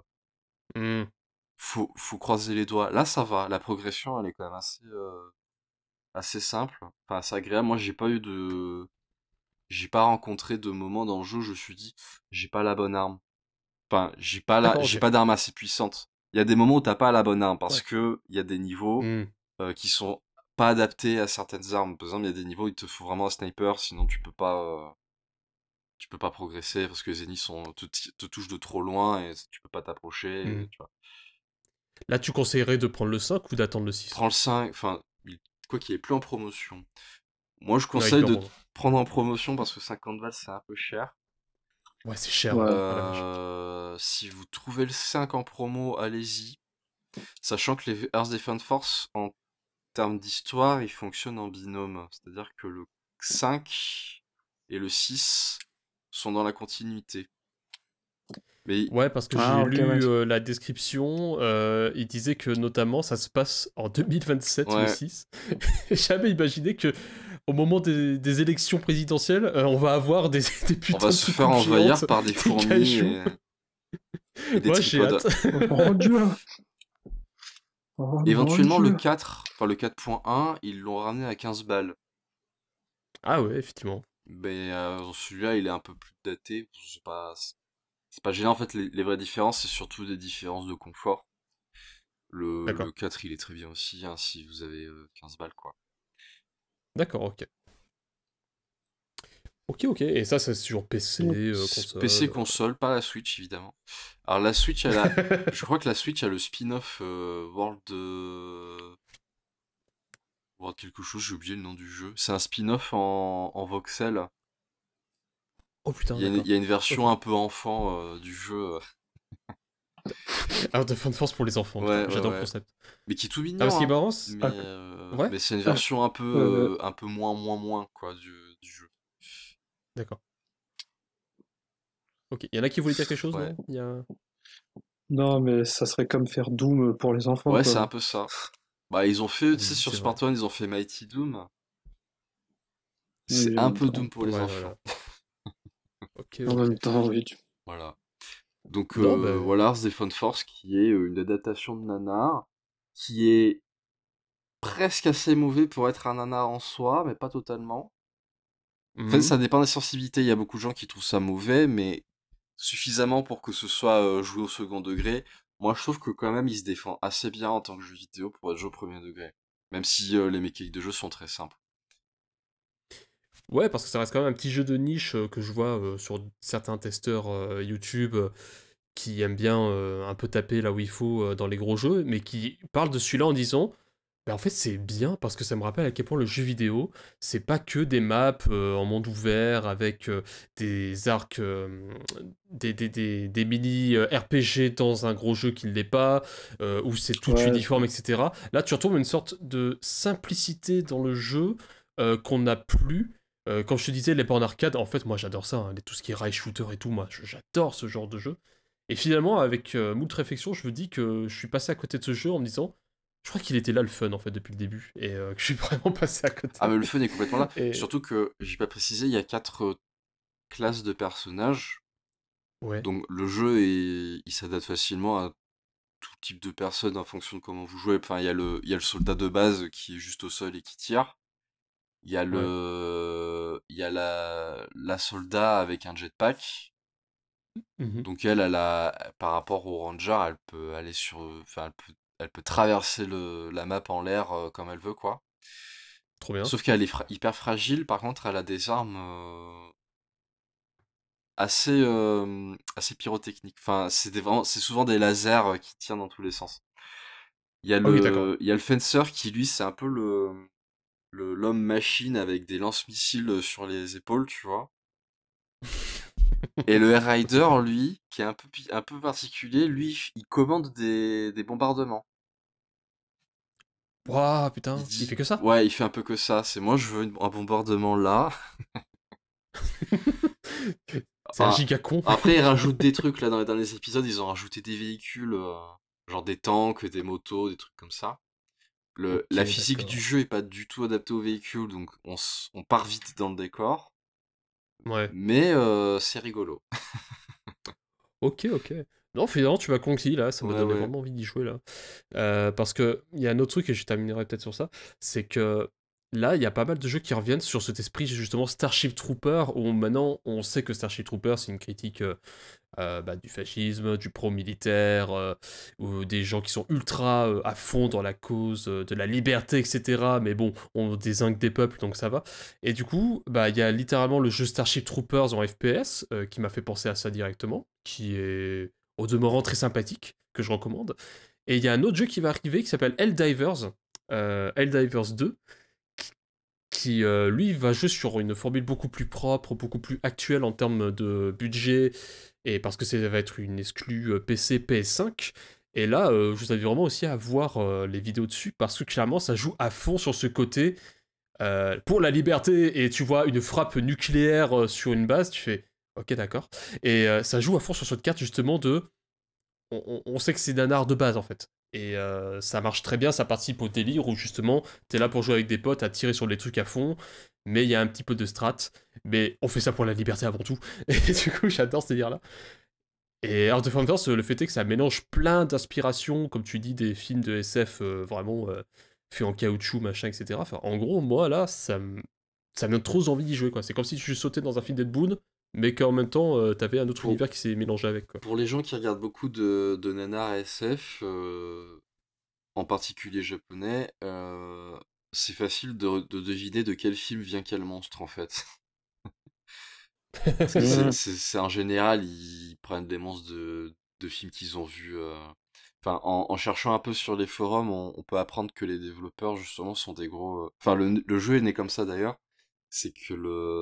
faut croiser les doigts. Là, ça va. La progression, elle est quand même assez simple. Enfin, assez agréable. Moi, j'ai pas rencontré de moment dans le jeu où je me suis dit, j'ai pas la bonne arme. Enfin, j'ai pas d'arme assez puissante. Il y a des moments où t'as pas la bonne arme parce que il y a des niveaux qui sont pas adaptés à certaines armes. Par exemple, il y a des niveaux où il te faut vraiment un sniper, sinon tu peux pas progresser parce que les ennemis te touchent de trop loin et tu peux pas t'approcher. Tu vois. Là, tu conseillerais de prendre le 5 ou d'attendre le 6? Prends le 5, enfin, quoi qu'il est plus en promotion. Moi, je conseille de prendre en promotion parce que 50 balles, c'est un peu cher. Ouais, c'est cher. Si vous trouvez le 5 en promo, allez-y. Sachant que les Earth Defense Force, en termes d'histoire, ils fonctionnent en binôme. C'est-à-dire que le 5 et le 6 sont dans la continuité. Mais... Ouais, parce que j'ai lu la description, il disait que notamment ça se passe en 2027, le 6. J'ai jamais imaginé que au moment des élections présidentielles, on va avoir des putains de... On va se faire envahir par des fourmis et des moi, j'ai hâte. Oh Dieu. Éventuellement, le 4, enfin le 4.1, ils l'ont ramené à 15 balles. Ah ouais, effectivement. Mais celui-là, il est un peu plus daté. C'est pas gênant, en fait, les vraies différences, c'est surtout des différences de confort. Le 4, il est très bien aussi, hein, si vous avez 15 balles, quoi. D'accord, ok. Ok, et ça, c'est sur PC, console... PC, console, pas la Switch, évidemment. Alors, la Switch, je crois que la Switch a le spin-off World quelque chose, j'ai oublié le nom du jeu. C'est un spin-off en voxel. Oh putain, il y a une version un peu enfant du jeu. Alors, Defense Force pour les enfants, j'adore le concept. Mais qui est tout mignon. Ah, parce qu'il est marrant, mais c'est une version un peu moins, quoi, du jeu. D'accord. Ok, il y en a qui voulaient dire quelque chose, non Non, mais ça serait comme faire Doom pour les enfants. Ouais, quoi. c'est un peu ça. Bah, ils ont fait, tu sais, sur smartphone, ils ont fait Mighty Doom. C'est un peu Doom pour les enfants. Voilà. En même temps, oui. Voilà. Donc, voilà, Earth Defense Force, qui est une adaptation de nanar, qui est presque assez mauvais pour être un nanar en soi, mais pas totalement. En fait, ça dépend des sensibilités. Il y a beaucoup de gens qui trouvent ça mauvais, mais suffisamment pour que ce soit joué au second degré. Moi, je trouve que quand même, il se défend assez bien en tant que jeu vidéo pour être joué au premier degré. Même si les mécaniques de jeu sont très simples. Ouais, parce que ça reste quand même un petit jeu de niche que je vois sur certains testeurs YouTube qui aiment bien un peu taper là où il faut dans les gros jeux, mais qui parlent de celui-là en disant en fait, c'est bien parce que ça me rappelle à quel point le jeu vidéo, c'est pas que des maps en monde ouvert avec des arcs, des mini RPG dans un gros jeu qui ne l'est pas, où c'est tout uniforme, etc. Là, tu retrouves une sorte de simplicité dans le jeu qu'on n'a plus. Comme je te disais, les bornes arcade, en fait, moi j'adore ça, hein, tout ce qui est rail shooter et tout, moi j'adore ce genre de jeu. Et finalement, avec moult réflexion, je me dis que je suis passé à côté de ce jeu en me disant. Je crois qu'il était là le fun en fait depuis le début et que je suis vraiment passé à côté. Ah mais le fun est complètement là. Et... Surtout que j'ai pas précisé, il y a 4 classes de personnages. Ouais. Donc le jeu il s'adapte facilement à tout type de personnes en fonction de comment vous jouez. Enfin il y a le soldat de base qui est juste au sol et qui tire. Il y a il y a la soldat avec un jetpack. Donc elle par rapport au ranger, elle peut aller elle peut traverser la map en l'air comme elle veut, quoi. Trop bien. Sauf qu'elle est hyper fragile, par contre, elle a des armes assez pyrotechniques. Enfin, c'est souvent des lasers qui tirent dans tous les sens. Il y a le fencer qui, lui, c'est un peu l'homme machine avec des lance-missiles sur les épaules, tu vois. Et le Air Rider, lui, qui est un peu particulier, lui, il commande des bombardements. Ouah, putain, Il dit, il fait que ça. ouais, il fait un peu que ça. C'est moi, je veux un bombardement là. C'est un giga con. Après, ils rajoutent des trucs là dans les derniers épisodes. Ils ont rajouté des véhicules, genre des tanks, des motos, des trucs comme ça. La physique d'accord. du jeu est pas du tout adaptée aux véhicules, donc on part vite dans le décor. Ouais. Mais c'est rigolo. Ok. Non, finalement, tu m'as conquis là, ça m'a Ouais, donné ouais. vraiment envie d'y jouer là. Parce que il y a un autre truc, et je terminerai peut-être sur ça, c'est que là, il y a pas mal de jeux qui reviennent sur cet esprit justement Starship Trooper, où maintenant on sait que Starship Trooper c'est une critique du fascisme, du pro-militaire, ou des gens qui sont ultra à fond dans la cause de la liberté, etc. Mais bon, on dézingue des peuples, donc ça va. Et du coup, il y a littéralement le jeu Starship Troopers en FPS, qui m'a fait penser à ça directement, qui est au demeurant très sympathique, que je recommande. Et il y a un autre jeu qui va arriver qui s'appelle Helldivers, Helldivers 2, qui lui va jouer sur une formule beaucoup plus propre, beaucoup plus actuelle en termes de budget, et parce que ça va être une exclue PC, PS5. Et là, je vous invite vraiment aussi à voir les vidéos dessus, parce que clairement, ça joue à fond sur ce côté pour la liberté, et tu vois une frappe nucléaire sur une base, tu fais ok, d'accord. Et ça joue à fond sur cette carte justement de on sait que c'est d'un art de base en fait. Et ça marche très bien, ça participe au délire où justement t'es là pour jouer avec des potes, à tirer sur les trucs à fond, mais il y a un petit peu de strat, mais on fait ça pour la liberté avant tout. Et du coup j'adore ce délire là. Et Art of Founders, le fait est que ça mélange plein d'inspirations, comme tu dis, des films de SF vraiment faits en caoutchouc, machin, etc. Enfin, en gros, moi là, ça me donne trop envie d'y jouer quoi. C'est comme si tu sautais dans un film d'Ed Boon, mais qu'en même temps t'avais un autre univers qui s'est mélangé avec quoi. Pour les gens qui regardent beaucoup de nanars SF, en particulier japonais, c'est facile de deviner de quel film vient quel monstre en fait. Parce que c'est en général, ils prennent des monstres de films qu'ils ont vus. Enfin, en cherchant un peu sur les forums, on peut apprendre que les développeurs justement sont des gros. Enfin, le jeu est né comme ça d'ailleurs. C'est que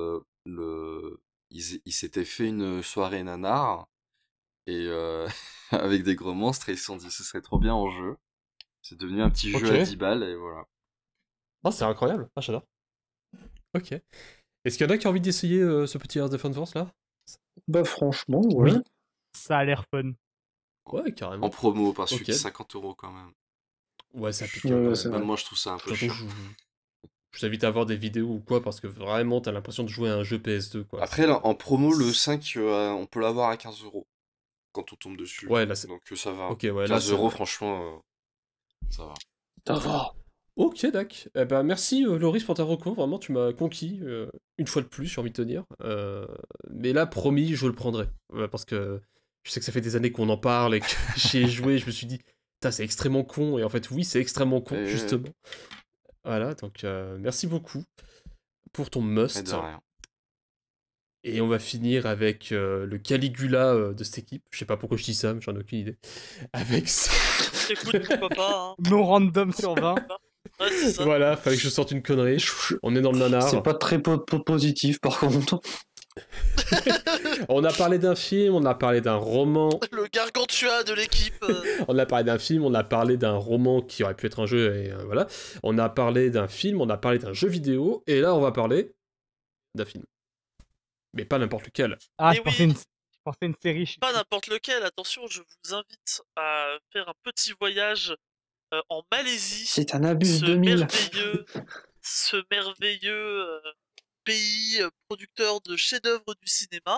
ils s'étaient fait une soirée nanar et avec des gros monstres et ils se sont dit ce serait trop bien en jeu. C'est devenu un petit jeu à 10 balles et voilà. Oh, c'est incroyable, ah, j'adore. Ok. Est-ce qu'il y en a qui ont envie d'essayer ce petit Art of Founders là? Bah franchement, ouais. Oui. Ça a l'air fun. Ouais, carrément. En promo, parce Ok. que 50 € quand même. Ouais, ça pique. Ouais, quand même. c'est Même vrai. moi, je trouve ça un peu Surtout, chiant. je t'invite à voir des vidéos ou quoi, parce que vraiment, t'as l'impression de jouer à un jeu PS2, quoi. Après, là, en promo, le 5, on peut l'avoir à 15 € quand on tombe dessus. Ouais, là, c'est... Donc ça va. Ok, ouais, là, 15 c'est... €, franchement, ça va. Ça va. Ok, d'accord. Eh ben, merci, Loris, pour ta recours. Vraiment, tu m'as conquis, une fois de plus, j'ai envie de te dire. Mais là, promis, je le prendrai. Parce que je sais que ça fait des années qu'on en parle et que j'y ai joué, je me suis dit, putain, c'est extrêmement con. Et en fait, oui, c'est extrêmement con, Et- justement. Voilà, donc merci beaucoup pour ton Et must. de rien. Et on va finir avec le Caligula de cette équipe. Je sais pas pourquoi je dis ça, mais j'en ai aucune idée. Avec ça. Écoute, pourquoi pas, hein. Non random sur 20. Ouais, c'est ça. Voilà, fallait que je sorte une connerie. On est dans le nanar. C'est pas très positif par contre. On a parlé d'un film, on a parlé d'un roman. Le gargantua de l'équipe. On a parlé d'un film, on a parlé d'un roman qui aurait pu être un jeu, et voilà. On a parlé d'un film, on a parlé d'un jeu vidéo, et là on va parler d'un film. Mais pas n'importe lequel. Ah, Eh je pensais une série. Pas n'importe lequel, attention, je vous invite à faire un petit voyage en Malaisie. C'est un abus ce 2000. merveilleux pays producteur de chefs-d'œuvre du cinéma.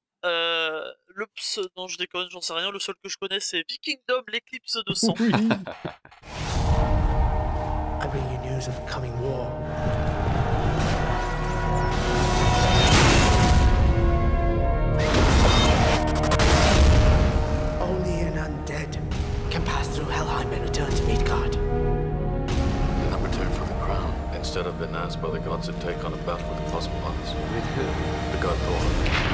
Non, je déconne, j'en sais rien. Le seul que je connais, c'est Vikingdom, l'éclipse de sang. Oui. I bring you news of coming war. Only an undead can pass through Helheim and return to meet God. Did not return from the crown. Instead, I've been asked by the gods to take on a battle with the possible odds. With who? The god Thor.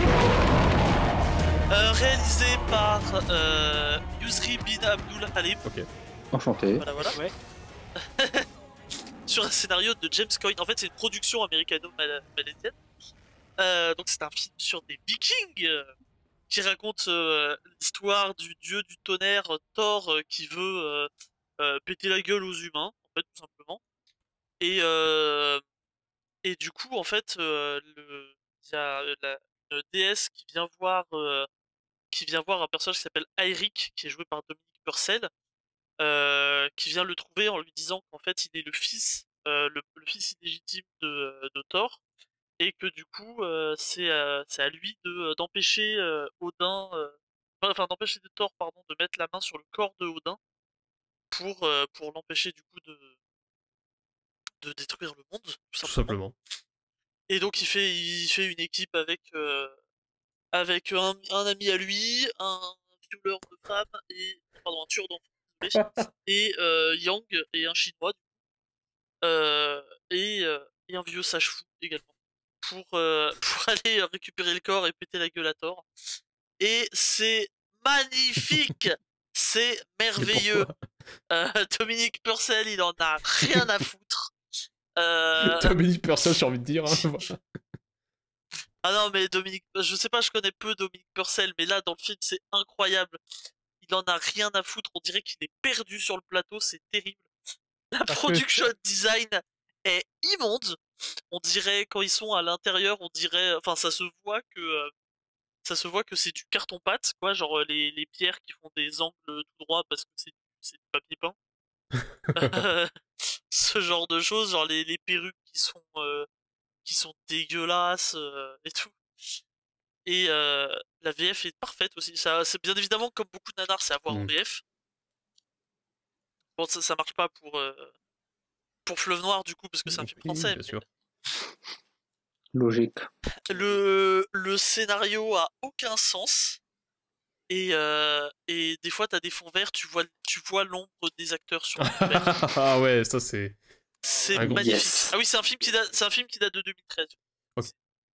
Réalisé par Yusri bin Abdul Halim. Ok. Enchanté. Voilà, voilà. Ouais. Sur un scénario de James Coyne. En fait, c'est une production américano-malaisienne. Donc, c'est un film sur des Vikings qui raconte l'histoire du dieu du tonnerre Thor qui veut péter la gueule aux humains, en fait, tout simplement. Et du coup, en fait, il y a une déesse qui vient voir un personnage qui s'appelle Aeric, qui est joué par Dominique Purcell, qui vient le trouver en lui disant qu'en fait il est le fils fils illégitime de Thor, et que du coup c'est à lui d'empêcher Odin, enfin d'empêcher Thor, pardon, de mettre la main sur le corps de Odin pour l'empêcher du coup de détruire le monde, tout simplement. Et donc il fait une équipe avec un ami à lui, un violeur de femmes, un tueur d'enfants, et Yang et un chinois, et un vieux sage-fou également, pour aller récupérer le corps et péter la gueule à Thor. Et c'est magnifique, c'est merveilleux. Dominique Purcell, il en a rien à foutre. Dominique Purcell, j'ai envie de dire. Hein, voilà. Ah non, mais Dominique, je sais pas, je connais peu Dominique Purcell, mais là, dans le film, c'est incroyable. Il en a rien à foutre, on dirait qu'il est perdu sur le plateau, c'est terrible. La production design est immonde. On dirait, quand ils sont à l'intérieur, on dirait, enfin, ça se voit que c'est du carton-pâte, quoi, genre les pierres qui font des angles tout droits parce que c'est du papier peint. Ce genre de choses, genre les perruques qui sont dégueulasses et tout. Et la VF est parfaite aussi. Ça, c'est bien évidemment, comme beaucoup de nanars, c'est à voir en VF. Bon, ça marche pas pour Fleuve Noir du coup parce que c'est un film français. Bien sûr. Logique. Le scénario a aucun sens. Et des fois t'as des fonds verts, tu vois l'ombre des acteurs sur le fond vert. Ah ouais, ça c'est magnifique. Yes. Ah oui, c'est un film qui date de 2013. Okay.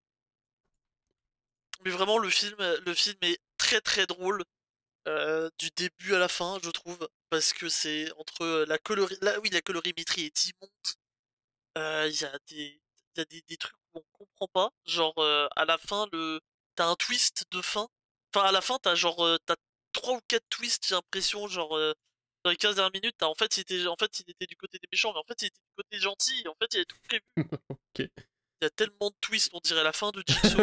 Mais vraiment le film est très très drôle du début à la fin, je trouve, parce que c'est entre la colorimétrie est immonde. Il y a des trucs qu'on comprend pas, genre à la fin t'as un twist de fin. Enfin, à la fin, t'as 3 ou 4 twists, j'ai l'impression, genre, dans les 15 dernières minutes, en fait, il était du côté des méchants, mais en fait, il était du côté des gentils, et en fait, il avait tout prévu. Okay. Il y a tellement de twists, on dirait la fin de Jigsaw.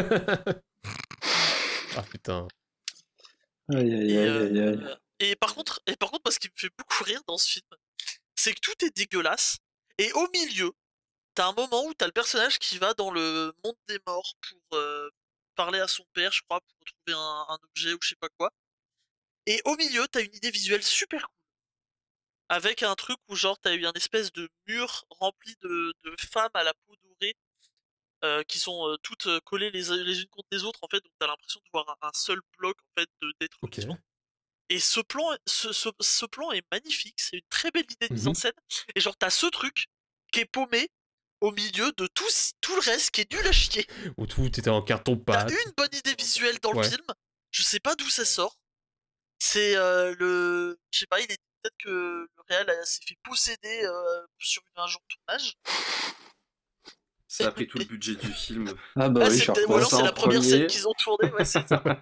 Ah putain. Aïe. Et par contre, moi, ce qui me fait beaucoup rire dans ce film, c'est que tout est dégueulasse, et au milieu, t'as un moment où t'as le personnage qui va dans le monde des morts pour parler à son père, je crois, pour retrouver un objet ou je sais pas quoi. Et au milieu, t'as une idée visuelle super cool. Avec un truc où genre t'as eu un espèce de mur rempli de femmes à la peau dorée qui sont toutes collées les unes contre les autres en fait, donc t'as l'impression de voir un seul bloc en fait d'être vivant. Et ce plan est magnifique, c'est une très belle idée de mise en scène. Et genre t'as ce truc qui est paumé au milieu de tout le reste qui est nul à chier. Où tout était en carton-pâte. T'as une bonne idée visuelle dans le film, je sais pas d'où ça sort. C'est je sais pas, il est peut-être que le réal s'est fait posséder sur un jour de tournage. Ça a pris tout le budget du film. Ah bah oui, c'est la première scène qu'ils ont tournée, ouais, c'est ça.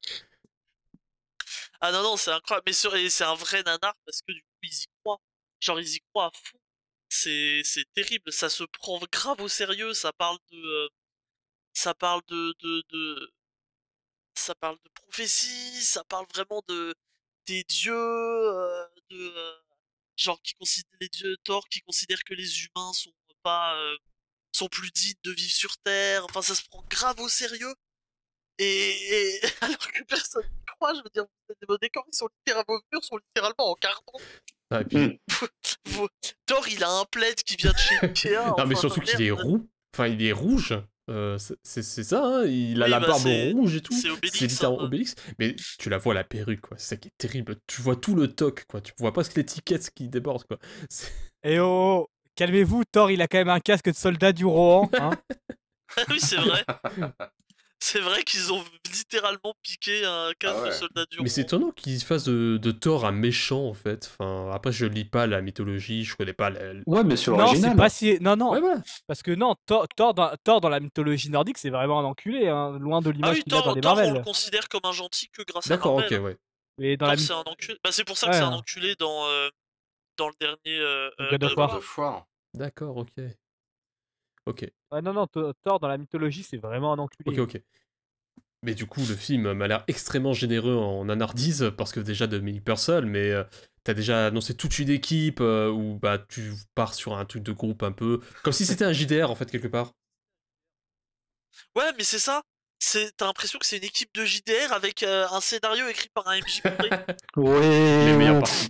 Ah non, c'est incroyable, mais c'est un vrai nanar parce que du coup ils y croient. Genre ils y croient à fond. C'est terrible, ça se prend grave au sérieux, ça parle de prophétie, ça parle vraiment des dieux, genre les dieux Thor qui considèrent que les humains sont plus dignes de vivre sur Terre. Enfin, ça se prend grave au sérieux. Et alors que personne n'y croit, je veux dire, vos décors vos murs sont littéralement en carton. Ah, et puis... Thor, il a un plaid qui vient de chez Ikea. Non, mais surtout qu'il est roux. Enfin, il est rouge. C'est ça, hein, il a la barbe rouge et tout. C'est littéralement Obélix. Mais tu la vois la perruque, quoi. C'est ça qui est terrible. Tu vois tout le toc, quoi. Tu vois pas ce que l'étiquette qui déborde, quoi. Et oh, calmez-vous, Thor, il a quand même un casque de soldat du Rohan. Hein. Oui, c'est vrai. C'est vrai qu'ils ont littéralement piqué un casque de soldat du Rohan. Mais c'est étonnant qu'ils fassent de Thor un méchant, en fait. Enfin, après, je lis pas la mythologie, je connais pas la... Ouais, mais sur l'original. Non, c'est pas si... Non. Ouais, voilà. Parce que non, Thor dans la mythologie nordique, c'est vraiment un enculé, hein, loin de l'image qu'il a dans les Marvel. On le considère comme un gentil que grâce à D'accord, Marvel. ok, ouais. Mais dans c'est un enculé. Bah, c'est pour ça que c'est un enculé dans le dernier God of War. D'accord, ok. Ok, Ah non, non, Thor dans la mythologie, c'est vraiment un enculé. ok. Mais du coup, le film m'a l'air extrêmement généreux en nanardise, parce que déjà de Mini Person, mais t'as déjà annoncé toute une équipe où bah, tu pars sur un truc de groupe un peu. Comme si c'était un JDR en fait, quelque part. Ouais, mais c'est ça. T'as l'impression que c'est une équipe de JDR avec un scénario écrit par un MJ bourré. Les meilleures Ouais. parties.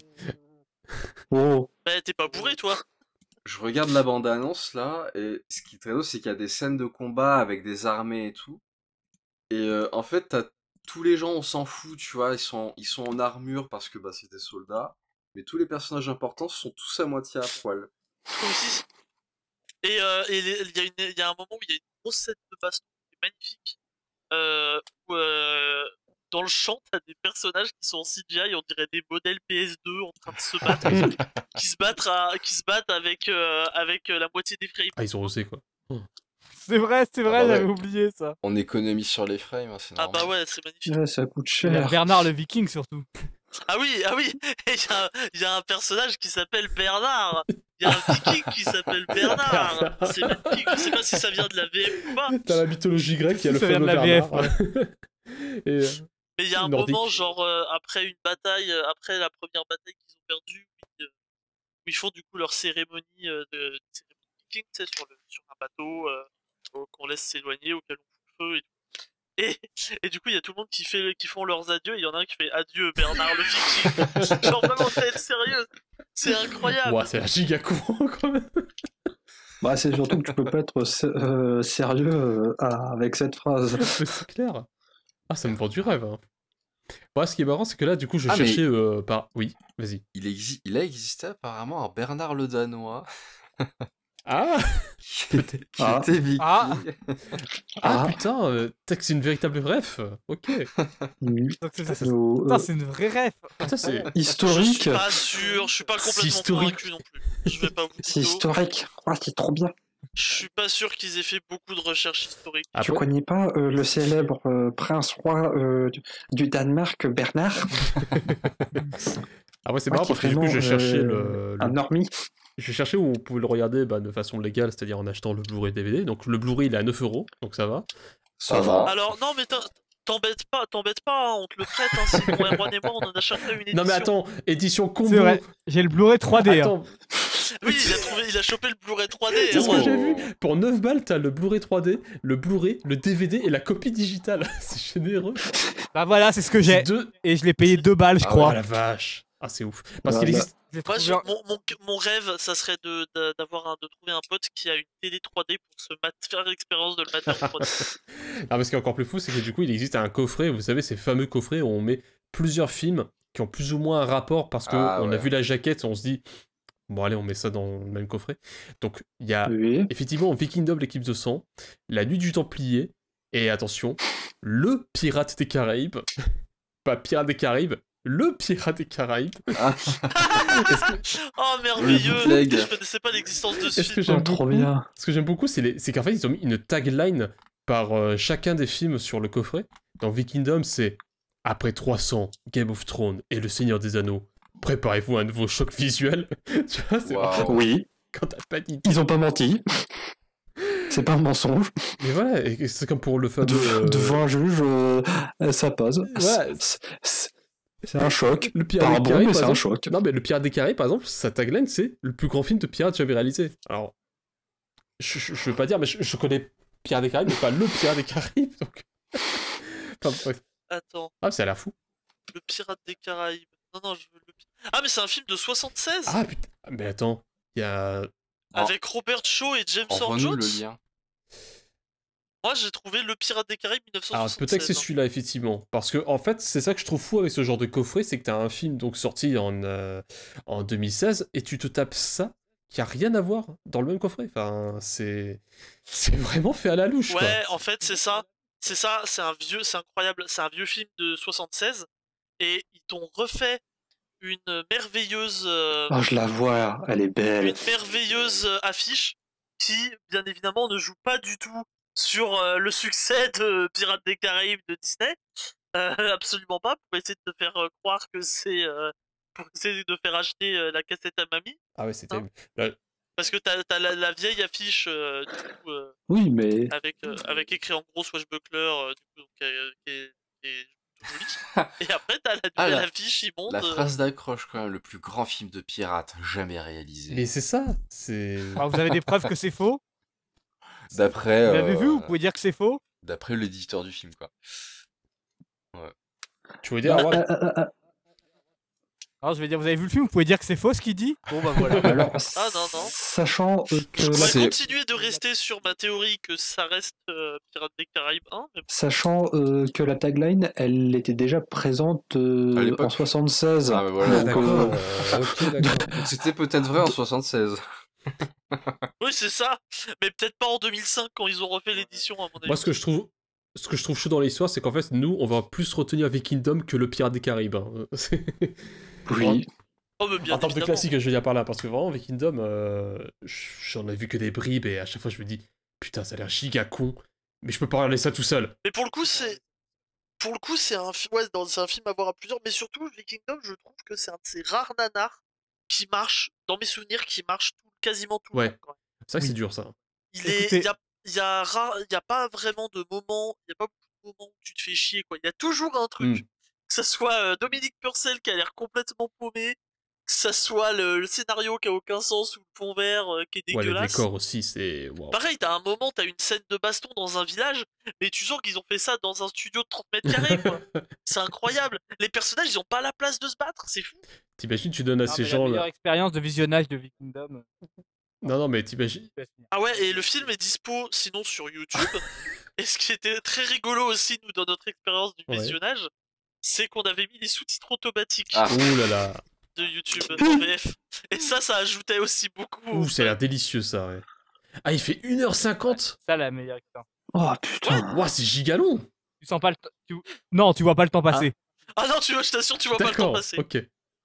Oh. Bah, t'es pas bourré, toi. Je regarde la bande-annonce là, et ce qui est très drôle, c'est qu'il y a des scènes de combat avec des armées et tout. Et en fait, tous les gens, on s'en fout, tu vois, ils sont en armure parce que bah, c'est des soldats. Mais tous les personnages importants sont tous à moitié à poil. Aussi. Et il y a un moment où il y a une grosse scène de baston qui est magnifique. Où dans le champ, t'as des personnages qui sont en CGI, on dirait des modèles PS2 en train de se battre, qui se battent avec la moitié des frames. Ah, ils ont osé quoi. C'est vrai, Ah bah j'avais ouais. oublié ça. On économise sur les frames, hein, c'est Ah normal. bah ouais, c'est magnifique. Ouais, ça coûte Il y a cher. Bernard le Viking surtout. Ah oui, et il y a un personnage qui s'appelle Bernard. Il y a un viking qui s'appelle Bernard. C'est magnifique, je sais pas si ça vient de la VM ou pas. T'as la mythologie grecque, il y a le Ça vient fameux de la VF, Bernard. Et, Mais il y a un nordique. moment, genre, après une bataille, après la première bataille qu'ils ont perdue, où ils font du coup leur cérémonie cérémonie viking, tu sais, sur un bateau qu'on laisse s'éloigner, auquel on fout le feu et tout. Et du coup, il y a tout le monde qui font leurs adieux, et il y en a un qui fait adieu Bernard le viking. Genre vraiment, t'es sérieux, c'est incroyable. Ouah, c'est un giga courant quand même. Bah, c'est surtout que tu peux pas être sérieux avec cette phrase. Mais c'est clair. Ah, ça me vend du rêve. Hein. Bon, ce qui est marrant, c'est que là, du coup, je Ah, mais- cherchais par. Oui, vas-y. Il a existé apparemment un Bernard le Danois Ah qui était Ah. viking. Ah. Ah putain, c'est une véritable ref. Ok. Oui. Donc c'est Euh, c'est une vraie ref. Putain, c'est. Je historique. suis pas sûr, je suis pas C'est complètement historique. convaincu non plus. Je vais pas vous C'est dire. historique. Oh, c'est trop bien. Je suis pas sûr qu'ils aient fait beaucoup de recherches historiques. Ah, Tu ouais. connais pas le célèbre prince roi du Danemark, Bernard? Ah ouais, c'est Ouais, marrant qui est parce que du coup, je vraiment, cherchais le. un normie. Je cherchais où on pouvait le regarder de façon légale, c'est-à-dire en achetant le Blu-ray DVD. Donc le Blu-ray, il est à 9 €, donc ça va. Ça va. Alors, non, mais t'embête pas, hein, on te le prête, hein, sinon Erwan et moi, on en achèterait une édition. Non mais attends, édition combo. C'est vrai, j'ai le Blu-ray 3D. hein. Attends, Oui, il a chopé le Blu-ray 3D. c'est ce que Erwan. j'ai vu. Pour 9 balles, t'as le Blu-ray 3D, le Blu-ray, le DVD et la copie digitale. C'est généreux. Bah voilà, c'est ce que j'ai. Deux. Et je l'ai payé 2 balles, je Ah crois. ouais, la vache. Ah, c'est ouf. Parce Ah, qu'il bah. existe. J'ai Moi, trouvé mon rêve, ça serait de trouver un pote qui a une télé 3D pour faire l'expérience de le mettre en 3D. Ah, mais ce qui est encore plus fou, c'est que du coup, il existe un coffret, vous savez, ces fameux coffrets où on met plusieurs films qui ont plus ou moins un rapport parce qu'on Ah, a ouais. vu la jaquette, on se dit, bon, allez, on met ça dans le même coffret. Donc, il y a Oui. effectivement Vikingdom, l'équipe de sang, La Nuit du Templier, et attention, le Pirate des Caraïbes. Pas Pirate des Caraïbes, le Pirate des Caraïbes. Ah. Oh, merveilleux! bootleg. Je connaissais pas l'existence de ce Est-ce que film. j'aime Trop beaucoup bien. Ce que j'aime beaucoup, c'est qu'en fait, ils ont mis une tagline par chacun des films sur le coffret. Dans Vikingdom, c'est « Après 300, Game of Thrones et Le Seigneur des Anneaux, préparez-vous à un nouveau choc visuel. » Tu vois, c'est Waouh. vraiment Oui. quand t'as pas d'idée. Ils ont pas menti. C'est pas un mensonge. Mais voilà, et c'est comme pour le fameux... Devant un juge, ça passe. Ouais. C'est un choc. Le Pirate Pas des un bon, Caraïbes, mais par c'est un exemple. choc. Non, mais le Pirate des Caraïbes, par exemple, sa tagline, c'est « Le plus grand film de pirates jamais réalisé ». Alors, je veux pas dire, mais je connais Pirate des Caraïbes, mais pas le Pirate des Caraïbes, donc... Enfin, bref. Attends, Ah, ça a l'air fou. le Pirate des Caraïbes. Non, je veux le. Ah, mais c'est un film de 76 Ah putain, mais attends, il y a... avec Robert Shaw et James Earl Envoie-nous Jones. le lien. Moi, j'ai trouvé le Pirate des Caraïbes Alors 1976. peut-être que c'est celui-là, effectivement. Parce que, en fait, c'est ça que je trouve fou avec ce genre de coffret, c'est que t'as un film donc sorti en 2016, et tu te tapes ça, qui a rien à voir dans le même coffret. Enfin, c'est vraiment fait à la louche, quoi. Ouais, en fait, c'est ça. C'est incroyable. C'est un vieux film de 76 et ils t'ont refait une merveilleuse, Oh, je la vois, elle est belle. une merveilleuse affiche qui, bien évidemment, ne joue pas du tout sur le succès de Pirates des Caraïbes de Disney. Absolument pas, pour essayer de te faire croire que c'est pour essayer de faire acheter la cassette à mamie. Ah ouais, c'est terrible. Là, Parce que t'as la vieille affiche du coup, Oui, mais avec écrit en gros Swashbuckler, du coup, donc, qui est jolie. Et après t'as la nouvelle affiche immonde. La phrase d'accroche quand même, le plus grand film de pirate jamais réalisé. Mais c'est ça, c'est... Alors, vous avez des preuves que c'est faux? D'après... Vous l'avez vu, vous pouvez dire que c'est faux? D'après l'éditeur du film, quoi. Ouais. Tu veux dire, Alors, je vais dire, vous avez vu le film, vous pouvez dire que c'est faux ce qu'il dit? Bon, bah voilà. alors, Ah non, non. sachant que On va la... continuer de rester sur ma théorie que ça reste Pirates des Caraïbes 1. Mais... Sachant que la tagline, elle était déjà présente en 76. Ah, mais voilà. Donc, ok, d'accord. C'était peut-être vrai en 76. Oui, c'est ça. Mais peut-être pas en 2005 quand ils ont refait l'édition, à mon avis. Moi, ce que je trouve chaud dans l'histoire, c'est qu'en fait, nous, on va plus retenir Vikingdom que le Pirate des Caraïbes. Hein. Oui. Oh, mais bien en termes de évidemment. classique, je veux dire par là, parce que vraiment, Vikingdom, j'en ai vu que des bribes, et à chaque fois, je me dis, putain, ça a l'air giga con, mais je peux pas regarder ça tout seul. Mais pour le coup, c'est un film à voir à plusieurs, mais surtout, Vikingdom, je trouve que c'est un de ces rares nanars qui marche, dans mes souvenirs, qui marche quasiment tout le temps. Quand même. C'est vrai que c'est dur, ça. Il y a pas vraiment de moment, il y a pas beaucoup de moments où tu te fais chier, quoi. Il y a toujours un truc. Que ça soit Dominique Purcell qui a l'air complètement paumé, que ça soit le scénario qui a aucun sens ou le fond vert qui est Ouais, les dégueulasse. décors aussi, c'est... Wow. Pareil, t'as un moment, t'as une scène de baston dans un village, mais tu sens qu'ils ont fait ça dans un studio de 30 mètres carrés, quoi. C'est incroyable. Les personnages, ils ont pas la place de se battre, c'est fou. T'imagines, tu donnes à ces gens... La meilleure expérience de visionnage de Vikingdom. Non, mais t'imagines... Ah ouais, et le film est dispo sinon sur YouTube. Et ce qui était très rigolo aussi, nous, dans notre expérience du visionnage, c'est qu'on avait mis les sous-titres automatiques Ouh là là. de YouTube en VF. Et ça ajoutait aussi beaucoup. Ouh, ça a l'air délicieux, ça, ouais. Ah, il fait 1h50 Ça, la meilleure expérience. Oh putain. Ouah, c'est giga long. Tu sens pas le temps... Non, tu vois pas le temps passer. Ah non, je t'assure, tu vois pas le temps passer. Ok.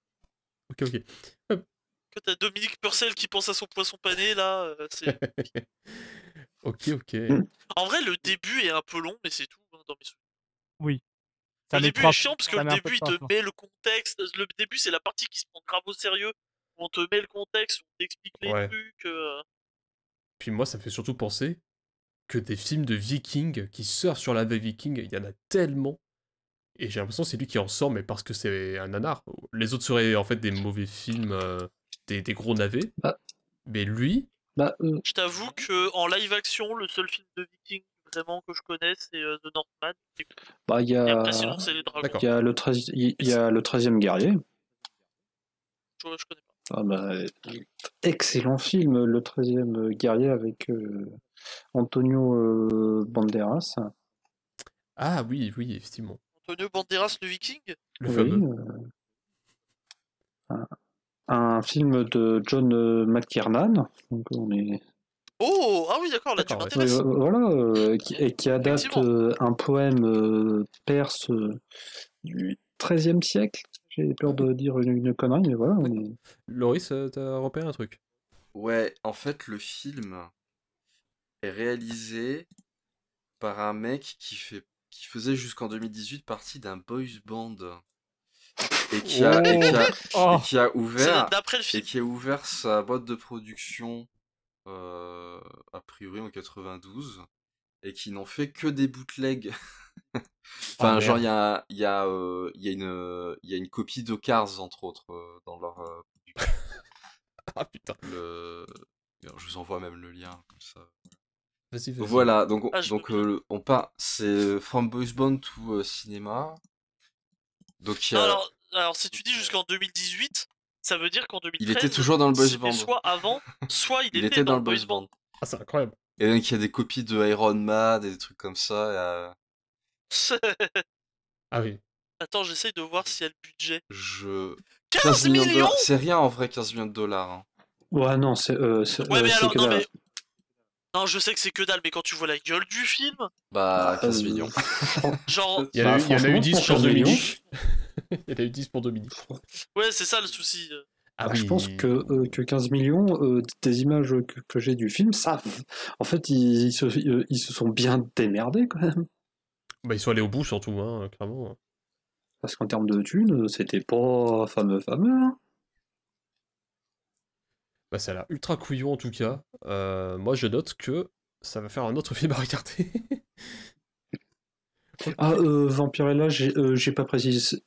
Que t'as Dominique Purcell qui pense à son poisson pané, là, c'est... Ok. En vrai, le début est un peu long, mais c'est tout, hein, dans mes souvenirs. Oui. Le début est chiant, parce que le début, il te met le contexte. Le début, c'est la partie qui se prend grave au sérieux, où on te met le contexte, où on t'explique les trucs... Puis moi, ça me fait surtout penser que des films de vikings qui surfent sur la vague viking, il y en a tellement. Et j'ai l'impression que c'est lui qui en sort, mais parce que c'est un nanar. Les autres seraient en fait des mauvais films, des gros navets. Mais lui... Je t'avoue que en live action, le seul film de viking vraiment que je connais, c'est The Northman. Il y a... Et après, sinon, c'est les dragons. Il y a le 13e guerrier. Je connais pas. Excellent film, le 13e guerrier avec Antonio Banderas. Ah oui, effectivement. Antonio Banderas, le viking. Le fameux. Un film de John McTiernan. Donc on est... Oh, ah oui, d'accord, là tu m'intéresses. Voilà, qui adapte un poème perse du XIIIe siècle. J'ai peur de dire une connerie, mais voilà. Loris, t'as repéré un truc? Ouais, en fait, le film est réalisé par un mec qui faisait jusqu'en 2018 partie d'un boys band. Et qui a ouvert sa boîte de production a priori en 92 et qui n'ont fait que des bootlegs. Enfin, genre il y a une copie d'Ocars entre autres dans leur production. Ah putain. Je vous envoie même le lien comme ça. Vas-y. Voilà, donc on part, c'est From Boys Band to Cinéma. Donc alors si tu dis jusqu'en 2018, ça veut dire qu'en 2013 il était toujours dans le boys band. Soit avant, soit il était dans le boys band. Ah, c'est incroyable. Et donc il y a des copies de Iron Man et des trucs comme ça. Ah oui. Attends, j'essaye de voir s'il y a le budget. 15 millions de dollars. C'est rien en vrai, 15 millions de dollars. Hein. Ouais, non, c'est. Ouais, mais alors, non, je sais que c'est que dalle, mais quand tu vois la gueule du film. 15 millions. Genre. Il y en a eu 10 pour Dominique. Il y en a eu 10 pour Dominique. Ouais, c'est ça le souci. Je pense que 15 millions des images que j'ai du film, ça. En fait, ils se sont bien démerdés quand même. Ils sont allés au bout surtout, hein, clairement. Parce qu'en termes de thunes, c'était pas fameux. Hein. Bah, ça a l'air ultra couillon en tout cas. Moi, je note que ça va faire un autre film à regarder. Ah, Vampirella, j'ai pas précisé,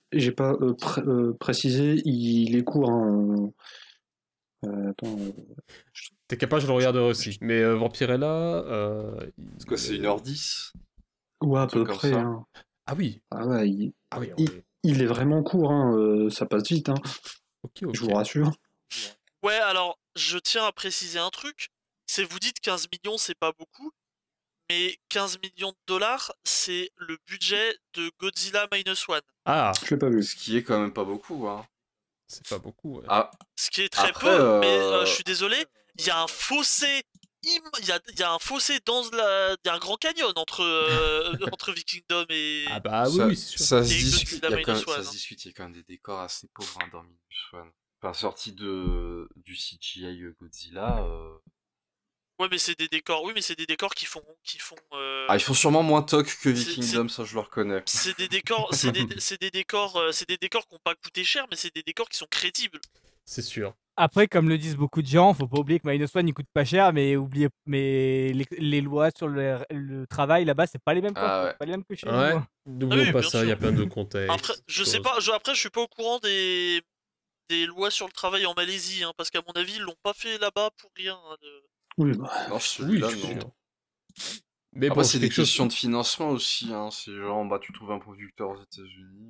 précisé, il est court. Hein. Attends. T'es capable, je le regarderai aussi. Mais Vampirella. C'est quoi, c'est 1h10? Ouais, à Un peu truc comme près. ça. Hein. Ah oui. Ah ouais, oui, il est vraiment court, hein. Ça passe vite. Hein. Ok. Je vous rassure. Ouais, alors, je tiens à préciser un truc. C'est vous dites 15 millions, c'est pas beaucoup. Mais 15 millions de dollars, c'est le budget de Godzilla Minus One. Ah, je l'ai pas vu. Ce qui est quand même pas beaucoup, hein. C'est pas beaucoup, ouais. Ah. Ce qui est très Après, peu, mais je suis désolé, il y a un fossé. Il y a un fossé dans il y a un grand canyon entre Vikingdom et. Ah bah oui, c'est sûr. Ça se et discute, Godzilla il y a quand même, Minus One, ça se discute, il y a quand même des décors assez pauvres hein, dans Minus One. Enfin, sorti du CGI Godzilla. Ouais, mais c'est des décors. Oui, mais c'est des décors qui font. Ah, ils font sûrement moins toc que Vikingdom, ça je le reconnais. C'est des décors. C'est des décors qui n'ont pas coûté cher, mais c'est des décors qui sont crédibles. C'est sûr. Après, comme le disent beaucoup de gens, faut pas oublier que Minus One il coûte pas cher, mais les lois sur le travail là-bas, c'est pas les mêmes ouais. pas les mêmes que chez Ouais. nous. Hein. N'oublions oui, pas bien ça, il y a sûr. plein de contextes. Après, je sais pas. Après, je suis pas au courant des lois sur le travail en Malaisie, hein, parce qu'à mon avis, ils l'ont pas fait là-bas pour rien. Hein, Oui, bah. Non, celui-là, c'est non. sûr. Mais Après, bon, c'est des quelque chose- questions de financement aussi, hein. C'est genre, bah, tu trouves un producteur aux États-Unis.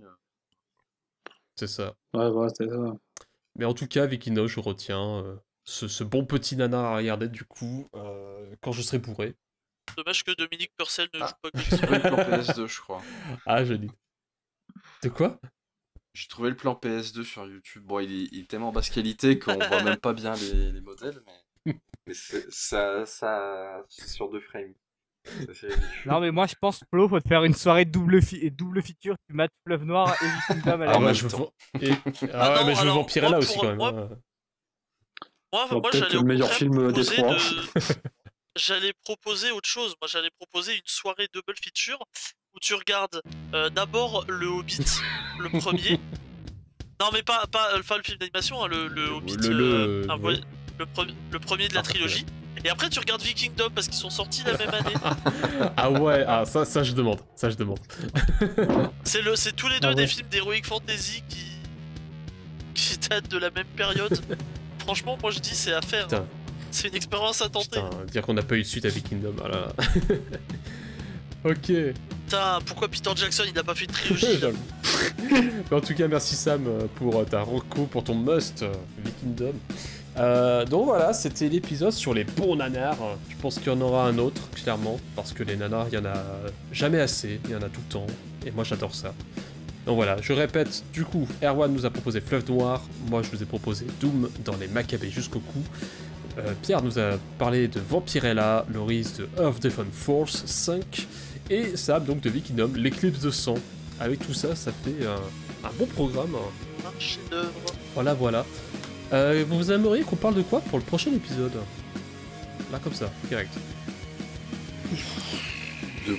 C'est ça. Ouais, voilà, c'est ça. Mais en tout cas, Vikingdom, je retiens ce bon petit nanar à regarder du coup quand je serai bourré. Dommage que Dominique Purcell ne joue pas que J'ai trouvé le plan PS2, je crois. Ah, joli. De quoi? J'ai trouvé le plan PS2 sur YouTube. Bon, il est tellement basse qualité qu'on voit même pas bien les modèles, mais ça c'est sur 2 frames. Non, mais moi je pense, Flo, faut te faire une soirée double feature. Tu mates Fleuve Noir et Vikingdom à la Ah, fois. ouais, je veux... mais je veux Vampirella aussi quand même. Moi, peut-être j'allais le au meilleur contraire film des proposer trois. J'allais proposer autre chose. Moi, j'allais proposer une soirée double feature où tu regardes d'abord le Hobbit, le premier. Non, mais pas le film d'animation, hein, le Hobbit, le premier de la trilogie. Et après, tu regardes Vikingdom parce qu'ils sont sortis la même année. Ah ouais, ça je demande. C'est tous les deux des films d'Heroic Fantasy qui datent de la même période. Franchement, moi je dis c'est à faire. Hein. C'est une expérience à tenter. Putain, dire qu'on n'a pas eu de suite à Vikingdom, ah là là. Ok. Putain, pourquoi Peter Jackson il n'a pas fait de trilogie là En tout cas, merci Sam pour ta reco, pour ton must Vikingdom. Donc voilà, c'était l'épisode sur les bons nanars. Je pense qu'il y en aura un autre, clairement, parce que les nanars, il y en a jamais assez, il y en a tout le temps, et moi j'adore ça. Donc voilà, je répète, du coup, Erwan nous a proposé Fleuve Noir, moi je vous ai proposé Doom dans les Maccabées jusqu'au cou. Pierre nous a parlé de Vampirella, Loris de Earth Defense Force 5, et Sam donc de Vikingdom, l'éclipse de sang. Avec tout ça, ça fait un bon programme. Un chef-d'œuvre. Voilà. Vous aimeriez qu'on parle de quoi pour le prochain épisode? Là, comme ça, direct. De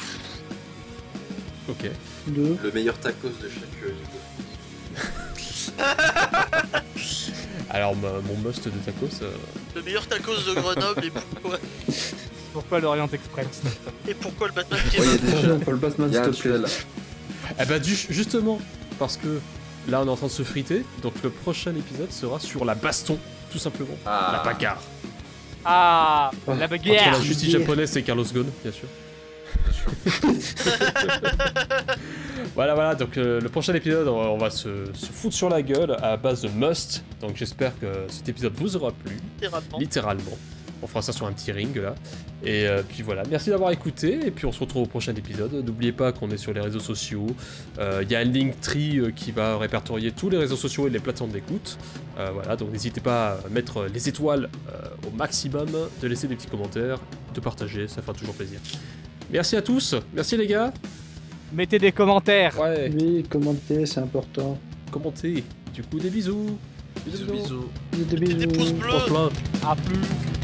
Ok. Le meilleur tacos de chaque niveau. Alors, mon must de tacos... Le meilleur tacos de Grenoble, et pourquoi? Pourquoi l'Orient Express? Et pourquoi le Batman Ouais, il y a déjà pour le Batman, s'il te plaît. Eh ben, justement, parce que là, on est en train de se friter, donc le prochain épisode sera sur la baston, tout simplement. La bagarre. Ah, la bagarre. Entre la justice japonaise et Carlos Ghosn, bien sûr. Voilà, donc le prochain épisode, on va se foutre sur la gueule à base de must. Donc j'espère que cet épisode vous aura plu. Littéralement. On fera ça sur un petit ring là. Et puis voilà, merci d'avoir écouté. Et puis on se retrouve au prochain épisode. N'oubliez pas qu'on est sur les réseaux sociaux. Il y a un Linktree qui va répertorier tous les réseaux sociaux et les plateformes d'écoute. Voilà, donc n'hésitez pas à mettre les étoiles au maximum, de laisser des petits commentaires, de partager, ça fera toujours plaisir. Merci à tous, merci les gars. Mettez des commentaires. Ouais. Oui, commentez, c'est important. Commentez. Du coup, des bisous. Bisous. Des bisous. Des pouces bleus. À plus.